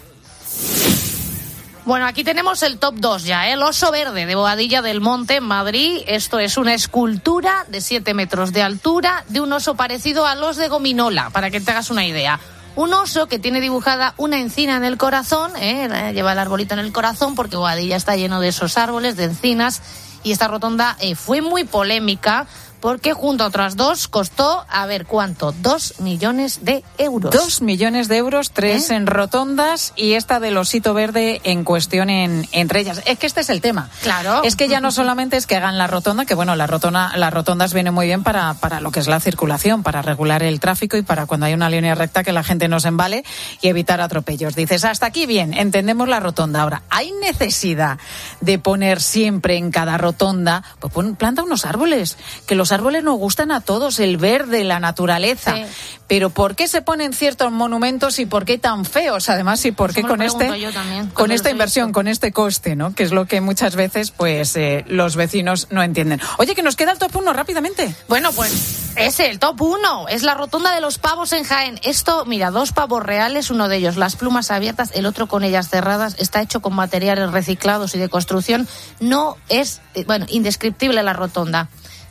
Bueno, aquí tenemos el top 2 ya, el Oso Verde de Boadilla del Monte, en Madrid. Esto es una escultura de 7 metros de altura de un oso parecido a los de Gominola, para que te hagas una idea. Un oso que tiene dibujada una encina en el corazón, lleva el arbolito en el corazón, porque Boadilla está lleno de esos árboles, de encinas, y esta rotonda fue muy polémica porque junto a otras dos costó, a ver cuánto, 2 millones de euros. 2 millones de euros, 3 en rotondas y esta del osito verde en cuestión entre ellas. Es que este es el tema. Claro. Es que ya no solamente es que hagan la rotonda, que bueno, las rotondas vienen muy bien para lo que es la circulación, para regular el tráfico y para cuando hay una línea recta que la gente no se embale y evitar atropellos. Dices, hasta aquí bien, entendemos la rotonda. Ahora, ¿hay necesidad de poner siempre en cada rotonda, pues planta unos árboles, que los árboles nos gustan a todos, el verde, la naturaleza, sí. Pero ¿por qué se ponen ciertos monumentos y por qué tan feos? Además, y por qué con esta inversión, con este coste, ¿no? Que es lo que muchas veces, pues, los vecinos no entienden. Oye, que nos queda el top 1 rápidamente. Bueno, pues es el top 1, es la rotonda de los pavos en Jaén. Esto, mira, 2 pavos reales, uno de ellos las plumas abiertas, el otro con ellas cerradas, está hecho con materiales reciclados y de construcción. No es, indescriptible la rotonda.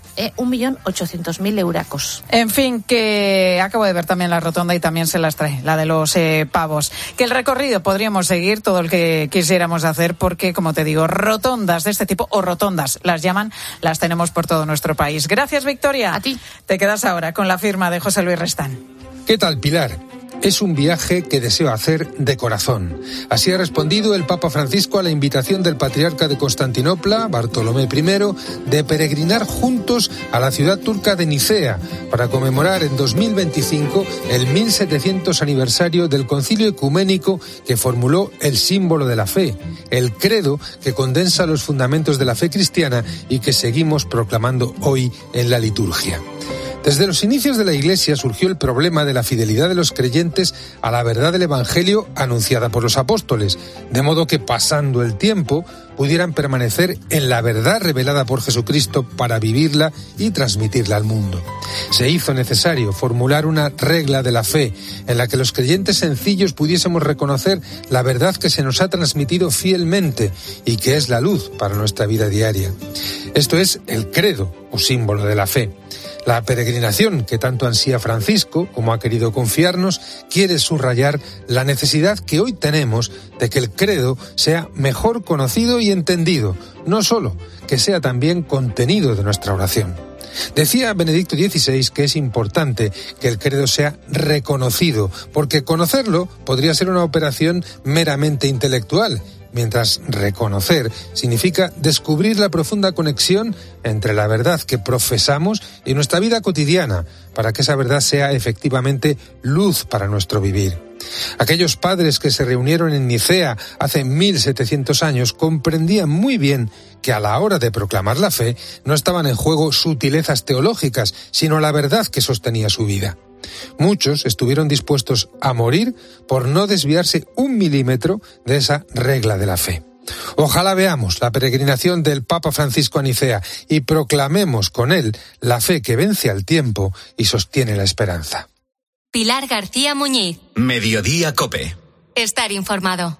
1.800.000 euracos. En fin, que acabo de ver también la rotonda y también se las trae, la de los pavos. Que el recorrido podríamos seguir todo el que quisiéramos hacer porque, como te digo, rotondas de este tipo, o rotondas las llaman, las tenemos por todo nuestro país. Gracias, Victoria. A ti. Te quedas ahora con la firma de José Luis Restán. ¿Qué tal, Pilar? Es un viaje que deseo hacer de corazón. Así ha respondido el Papa Francisco a la invitación del patriarca de Constantinopla, Bartolomé I, de peregrinar juntos a la ciudad turca de Nicea para conmemorar en 2025 el 1700 aniversario del concilio ecuménico que formuló el símbolo de la fe, el credo que condensa los fundamentos de la fe cristiana y que seguimos proclamando hoy en la liturgia. Desde los inicios de la Iglesia surgió el problema de la fidelidad de los creyentes a la verdad del Evangelio anunciada por los apóstoles, de modo que pasando el tiempo pudieran permanecer en la verdad revelada por Jesucristo para vivirla y transmitirla al mundo. Se hizo necesario formular una regla de la fe en la que los creyentes sencillos pudiésemos reconocer la verdad que se nos ha transmitido fielmente y que es la luz para nuestra vida diaria. Esto es el credo o símbolo de la fe. La peregrinación que tanto ansía Francisco, como ha querido confiarnos, quiere subrayar la necesidad que hoy tenemos de que el credo sea mejor conocido y entendido, no solo que sea también contenido de nuestra oración. Decía Benedicto XVI que es importante que el credo sea reconocido, porque conocerlo podría ser una operación meramente intelectual, mientras reconocer significa descubrir la profunda conexión entre la verdad que profesamos y nuestra vida cotidiana, para que esa verdad sea efectivamente luz para nuestro vivir. Aquellos padres que se reunieron en Nicea hace 1700 años comprendían muy bien que a la hora de proclamar la fe no estaban en juego sutilezas teológicas, sino la verdad que sostenía su vida. Muchos estuvieron dispuestos a morir por no desviarse 1 milímetro de esa regla de la fe. Ojalá veamos la peregrinación del Papa Francisco a Nicea y proclamemos con él la fe que vence al tiempo y sostiene la esperanza. Pilar García Muñiz. Mediodía COPE. Estar informado.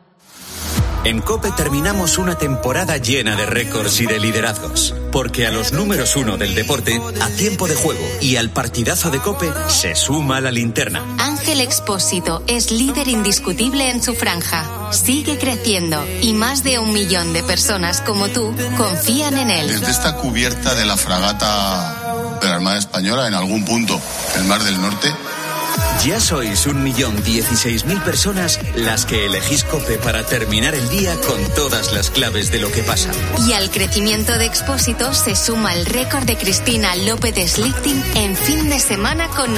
En COPE terminamos una temporada llena de récords y de liderazgos, porque a los números 1 del deporte, a tiempo de juego y al partidazo de COPE se suma la linterna. Ángel Expósito es líder indiscutible en su franja. Sigue creciendo y más de 1 millón de personas como tú confían en él. Desde esta cubierta de la fragata de la Armada Española, en algún punto del Mar del Norte, ya sois 1.016.000 personas las que elegís COPE para terminar el día con todas las claves de lo que pasa. Y al crecimiento de Expósito se suma el récord de Cristina López Slichting en fin de semana con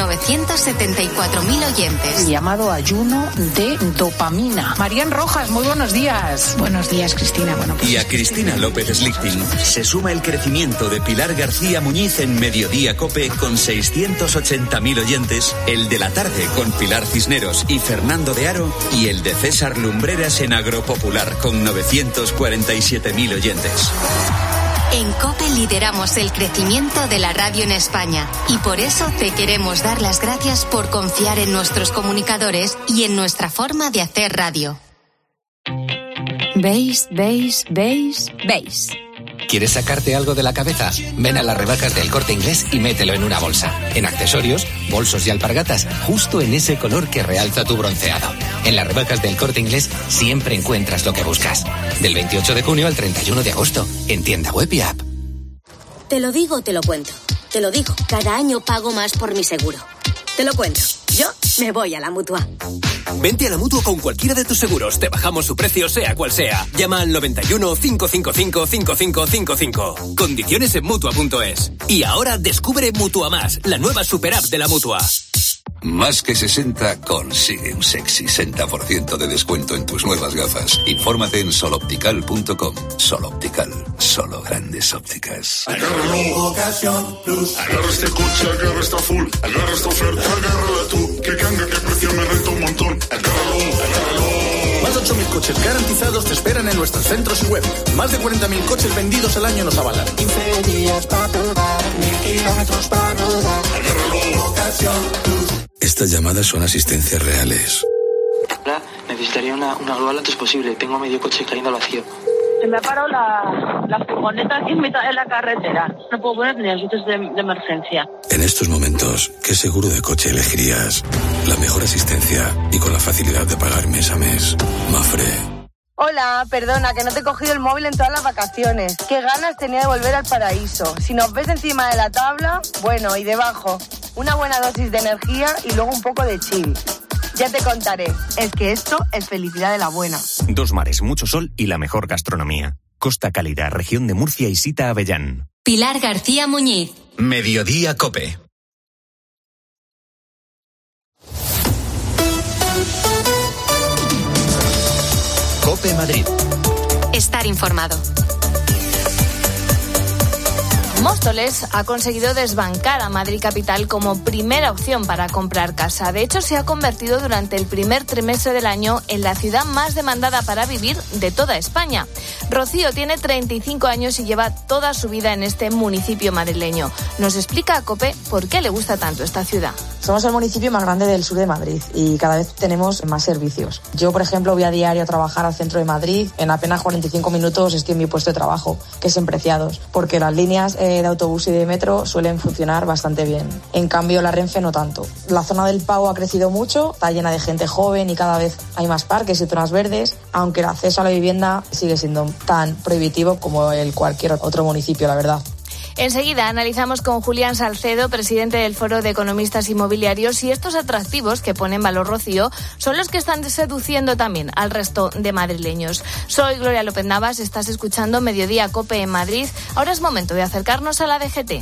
974.000 oyentes. Llamado ayuno de dopamina. Marian Rojas, muy buenos días. Buenos días, Cristina. Y a Cristina López Slichting se suma el crecimiento de Pilar García Muñiz en Mediodía COPE con 680.000 oyentes, el de la tarde con Pilar Cisneros y Fernando de Aro y el de César Lumbreras en Agropopular con 947.000 oyentes. En COPE lideramos el crecimiento de la radio en España y por eso te queremos dar las gracias por confiar en nuestros comunicadores y en nuestra forma de hacer radio. ¿Veis? ¿Quieres sacarte algo de la cabeza? Ven a las rebajas del Corte Inglés y mételo en una bolsa. En accesorios, bolsos y alpargatas, justo en ese color que realza tu bronceado. En las rebajas del Corte Inglés siempre encuentras lo que buscas. Del 28 de junio al 31 de agosto, en tienda web y app. Te lo digo, te lo cuento. te lo digo, cada año pago más por mi seguro. Te lo cuento. Yo me voy a la Mutua. Vente a la Mutua con cualquiera de tus seguros. Te bajamos su precio, sea cual sea. Llama al 91 555 5555. Condiciones en Mutua.es. Y ahora descubre Mutua Más, la nueva super app de la Mutua. Más que 60 consigue un sexy 60% de descuento en tus nuevas gafas. Infórmate en soloptical.com. Soloptical, solo grandes ópticas. Agárralo, Ocasión Plus. Agarra este coche, agarra esta full. Agarra esta oferta, agárrala tú. Que canga, que precio me renta un montón. Agárralo. Más de 8.000 coches garantizados te esperan en nuestros centros y web. Más de 40.000 coches vendidos al año nos avalan. 15 días para probar, 1.000 kilómetros para rodar. Agárralo, Ocasión Plus. Estas llamadas son asistencias reales. Hola, necesitaría una grúa lo antes posible. Tengo medio coche cayendo al vacío. Se me ha parado la furgoneta aquí en mitad de la carretera. No puedo poner ni luces de emergencia. En estos momentos, ¿qué seguro de coche elegirías? La mejor asistencia y con la facilidad de pagar mes a mes. Mafre. Hola, perdona, que no te he cogido el móvil en todas las vacaciones. Qué ganas tenía de volver al paraíso. Si nos ves encima de la tabla, bueno, y debajo, una buena dosis de energía y luego un poco de chill. Ya te contaré. Es que esto es felicidad de la buena. Dos mares, mucho sol y la mejor gastronomía. Costa Cálida, región de Murcia y Sita Avellán. Pilar García Muñiz. Mediodía Cope. Cope Madrid. Estar informado. Móstoles ha conseguido desbancar a Madrid Capital como primera opción para comprar casa. De hecho, se ha convertido durante el primer trimestre del año en la ciudad más demandada para vivir de toda España. Rocío tiene 35 años y lleva toda su vida en este municipio madrileño. Nos explica a COPE por qué le gusta tanto esta ciudad. Somos el municipio más grande del sur de Madrid y cada vez tenemos más servicios. Yo, por ejemplo, voy a diario a trabajar al centro de Madrid. En apenas 45 minutos estoy en mi puesto de trabajo, que es en Preciados, porque las líneas de autobús y de metro suelen funcionar bastante bien. En cambio, la Renfe no tanto. La zona del Pau ha crecido mucho, está llena de gente joven y cada vez hay más parques y zonas verdes, aunque el acceso a la vivienda sigue siendo tan prohibitivo como el cualquier otro municipio, la verdad. Enseguida analizamos con Julián Salcedo, presidente del Foro de Economistas Inmobiliarios, si estos atractivos que pone en valor Rocío son los que están seduciendo también al resto de madrileños. Soy Gloria López Navas, estás escuchando Mediodía COPE en Madrid. Ahora es momento de acercarnos a la DGT.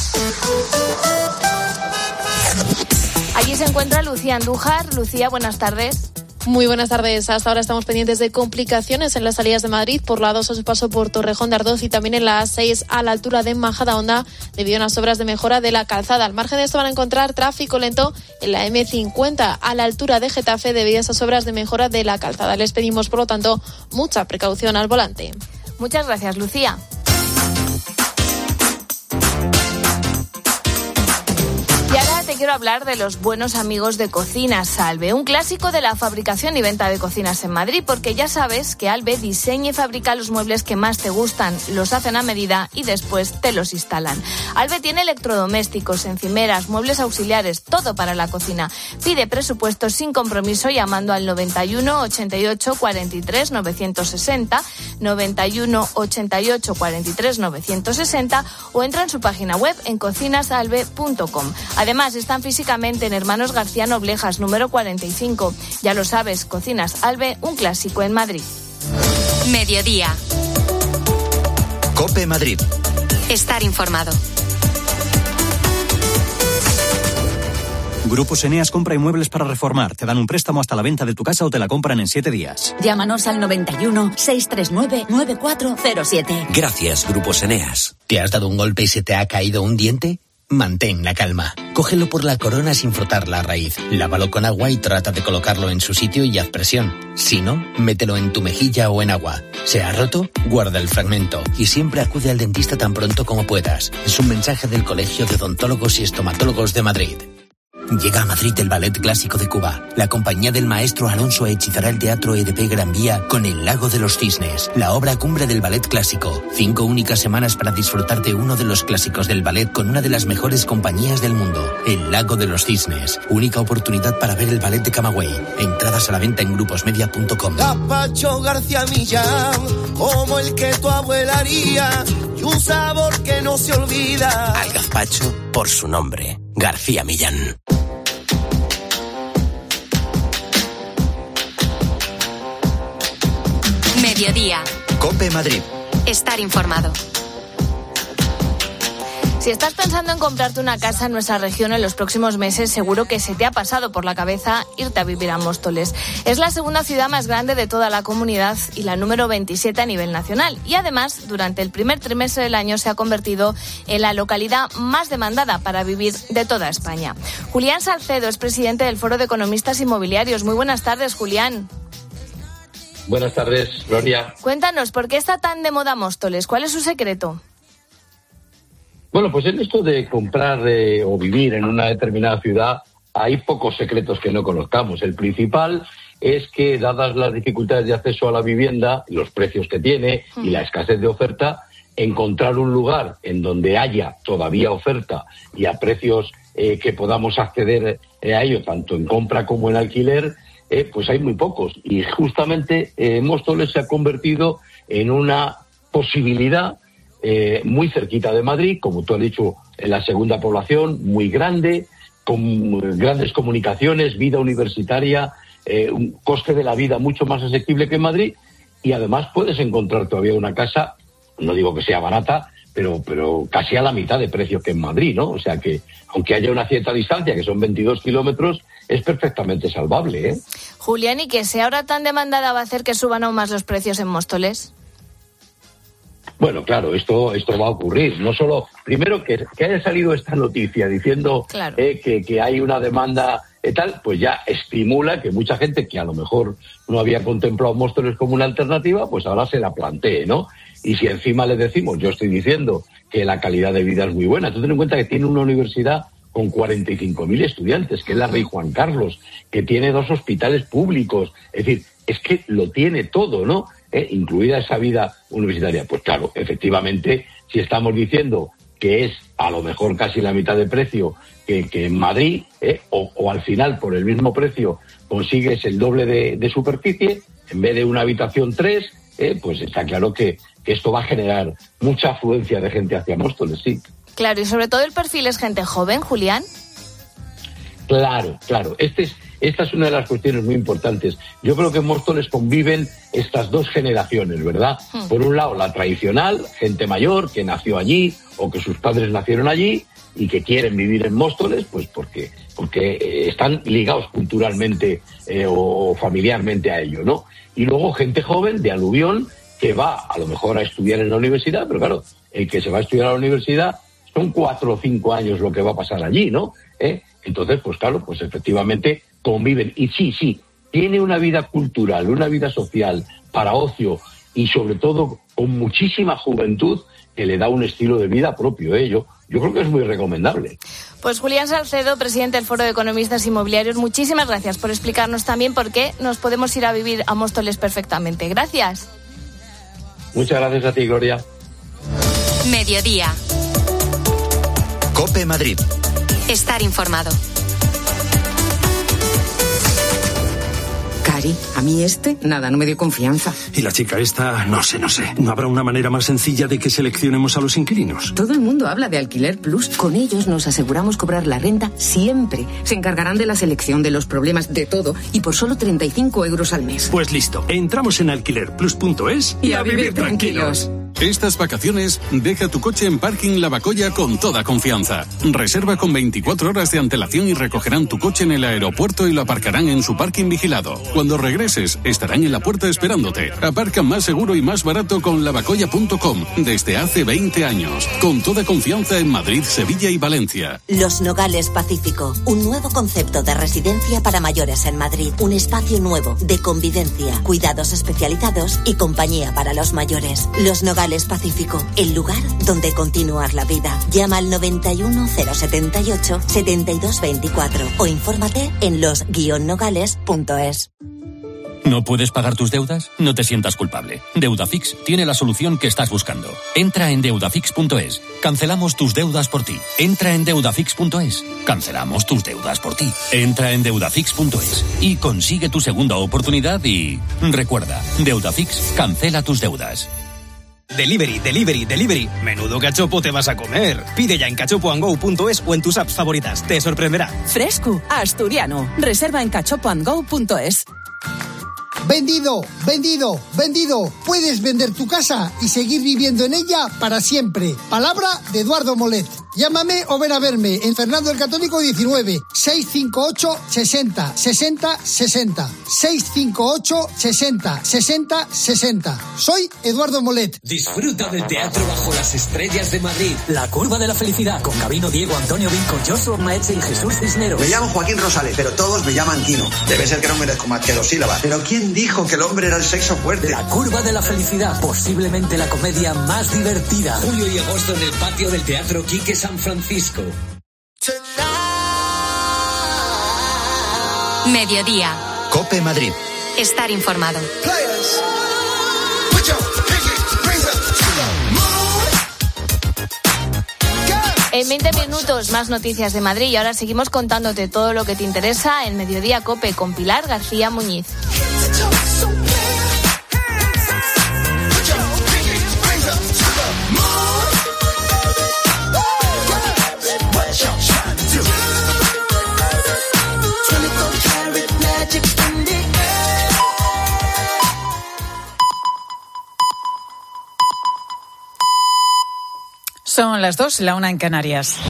Allí se encuentra Lucía Andújar. Lucía, buenas tardes. Muy buenas tardes. Hasta ahora estamos pendientes de complicaciones en las salidas de Madrid por la 2 a su paso por Torrejón de Ardoz y también en la A6 a la altura de Majadahonda debido a unas obras de mejora de la calzada. Al margen de esto van a encontrar tráfico lento en la M50 a la altura de Getafe debido a esas obras de mejora de la calzada. Les pedimos, por lo tanto, mucha precaución al volante. Muchas gracias, Lucía. Y ahora te quiero hablar de los buenos amigos de Cocinas Albe, un clásico de la fabricación y venta de cocinas en Madrid, porque ya sabes que Albe diseña y fabrica los muebles que más te gustan, los hacen a medida y después te los instalan. Albe tiene electrodomésticos, encimeras, muebles auxiliares, todo para la cocina. Pide presupuestos sin compromiso llamando al 91 88 43 960, 91 88 43 960 o entra en su página web en cocinasalbe.com. Además, están físicamente en Hermanos García Noblejas, número 45. Ya lo sabes, Cocinas Albe, un clásico en Madrid. Mediodía. COPE Madrid. Estar informado. Grupos Eneas compra inmuebles para reformar. Te dan un préstamo hasta la venta de tu casa o te la compran en 7 días. Llámanos al 91 639 9407. Gracias, Grupos Eneas. ¿Te has dado un golpe y se te ha caído un diente? Mantén la calma. Cógelo por la corona sin frotar la raíz. Lávalo con agua y trata de colocarlo en su sitio y haz presión. Si no, mételo en tu mejilla o en agua. ¿Se ha roto? Guarda el fragmento. Y siempre acude al dentista tan pronto como puedas. Es un mensaje del Colegio de Odontólogos y Estomatólogos de Madrid. Llega a Madrid el Ballet Clásico de Cuba. La compañía del maestro Alonso hechizará el Teatro EDP Gran Vía con El Lago de los Cisnes, la obra cumbre del ballet clásico. 5 únicas semanas para disfrutar de uno de los clásicos del ballet con una de las mejores compañías del mundo. El Lago de los Cisnes. Única oportunidad para ver el ballet de Camagüey. Entradas a la venta en gruposmedia.com. Gazpacho García Millán, como el que tu abuela haría. y un sabor que no se olvida. Al gazpacho por su nombre, García Millán. Mediodía. COPE Madrid. Estar informado. Si estás pensando en comprarte una casa en nuestra región en los próximos meses, seguro que se te ha pasado por la cabeza irte a vivir a Móstoles. Es la segunda ciudad más grande de toda la comunidad y la número 27 a nivel nacional. Y además, durante el primer trimestre del año se ha convertido en la localidad más demandada para vivir de toda España. Julián Salcedo es presidente del Foro de Economistas Inmobiliarios. Muy buenas tardes, Julián. Buenas tardes, Gloria. Cuéntanos, ¿por qué está tan de moda Móstoles? ¿Cuál es su secreto? Bueno, pues en esto de comprar o vivir en una determinada ciudad hay pocos secretos que no conozcamos. El principal es que, dadas las dificultades de acceso a la vivienda, los precios que tiene y la escasez de oferta, encontrar un lugar en donde haya todavía oferta y a precios que podamos acceder a ello, tanto en compra como en alquiler, pues hay muy pocos. Y justamente Móstoles se ha convertido en una posibilidad muy cerquita de Madrid, como tú has dicho, en la segunda población, muy grande, con grandes comunicaciones, vida universitaria, un coste de la vida mucho más asequible que en Madrid, y además puedes encontrar todavía una casa, no digo que sea barata, pero casi a la mitad de precio que en Madrid, ¿no? O sea que, aunque haya una cierta distancia, que son 22 kilómetros, es perfectamente salvable, ¿eh? Julián, ¿y que sea ahora tan demandada va a hacer que suban aún más los precios en Móstoles? Bueno, claro, esto va a ocurrir. No solo, primero, que haya salido esta noticia diciendo claro, que hay una demanda tal, pues ya estimula que mucha gente que a lo mejor no había contemplado Móstoles como una alternativa, pues ahora se la plantee, ¿no? Y si encima le decimos, yo estoy diciendo que la calidad de vida es muy buena, tú ten en cuenta que tiene una universidad con 45.000 estudiantes, que es la Rey Juan Carlos, que tiene 2 hospitales públicos, es decir, es que lo tiene todo, ¿no? Incluida esa vida universitaria. Pues claro, efectivamente, si estamos diciendo que es a lo mejor casi la mitad de precio que en Madrid, o al final por el mismo precio consigues el doble de superficie, en vez de una habitación 3, pues está claro que esto va a generar mucha afluencia de gente hacia Móstoles, sí. Claro, y sobre todo el perfil es gente joven, Julián. Claro. Esta es una de las cuestiones muy importantes. Yo creo que en Móstoles conviven estas dos generaciones, ¿verdad? Por un lado, la tradicional, gente mayor que nació allí o que sus padres nacieron allí y que quieren vivir en Móstoles, pues porque están ligados culturalmente o familiarmente a ello, ¿no? Y luego gente joven de aluvión que va a lo mejor a estudiar en la universidad, pero claro, el que se va a estudiar a la universidad son 4 o 5 años lo que va a pasar allí, ¿no? Entonces, pues claro, pues efectivamente conviven. Y sí, tiene una vida cultural, una vida social, para ocio y sobre todo con muchísima juventud que le da un estilo de vida propio. Yo creo que es muy recomendable. Pues Julián Salcedo, presidente del Foro de Economistas Inmobiliarios, muchísimas gracias por explicarnos también por qué nos podemos ir a vivir a Móstoles perfectamente. Gracias. Muchas gracias a ti, Gloria. Mediodía. COPE Madrid. Estar informado. Cari, a mí nada, no me dio confianza. Y la chica esta, no sé. ¿No habrá una manera más sencilla de que seleccionemos a los inquilinos? Todo el mundo habla de Alquiler Plus. Con ellos nos aseguramos cobrar la renta siempre. Se encargarán de la selección, de los problemas, de todo, y por solo 35 euros al mes. Pues listo, entramos en alquilerplus.es y a vivir tranquilos. Estas vacaciones, deja tu coche en Parking Lavacolla con toda confianza. Reserva con 24 horas de antelación y recogerán tu coche en el aeropuerto y lo aparcarán en su parking vigilado. Cuando regreses, estarán en la puerta esperándote. Aparca más seguro y más barato con lavacolla.com desde hace 20 años. Con toda confianza en Madrid, Sevilla y Valencia. Los Nogales Pacífico, un nuevo concepto de residencia para mayores en Madrid. Un espacio nuevo de convivencia, cuidados especializados y compañía para los mayores. Los Nogales Pacífico, el lugar donde continuar la vida. Llama al 91 078 7224 o infórmate en los-nogales.es. ¿No puedes pagar tus deudas? No te sientas culpable. Deudafix tiene la solución que estás buscando. Entra en deudafix.es. Cancelamos tus deudas por ti. Entra en deudafix.es. Cancelamos tus deudas por ti. Entra en deudafix.es y consigue tu segunda oportunidad y... Recuerda, Deudafix cancela tus deudas. Delivery, delivery, delivery. Menudo cachopo te vas a comer. Pide ya en cachopoandgo.es o en tus apps favoritas. Te sorprenderá. Fresco, asturiano. Reserva en cachopoandgo.es. Vendido, vendido, vendido. Puedes vender tu casa y seguir viviendo en ella para siempre. Palabra de Eduardo Molet. Llámame o ven a verme en Fernando el Católico 19 658 60 60 60 658 60 60 60. Soy Eduardo Molet. Disfruta del Teatro Bajo las Estrellas de Madrid. La Curva de la Felicidad con Gabino, Diego, Antonio Vinco, Joshua Maetze y Jesús Cisneros. Me llamo Joaquín Rosales, pero todos me llaman Quino. Debe ser que no merezco más que 2 sílabas. Pero ¿quién dijo que el hombre era el sexo fuerte? La Curva de la Felicidad, posiblemente la comedia más divertida. Julio y agosto en el patio del Teatro Quique San Francisco. Mediodía. COPE Madrid. Estar informado. En 20 minutos más noticias de Madrid y ahora seguimos contándote todo lo que te interesa en Mediodía COPE con Pilar García Muñiz. Son las 2, la 1 en Canarias.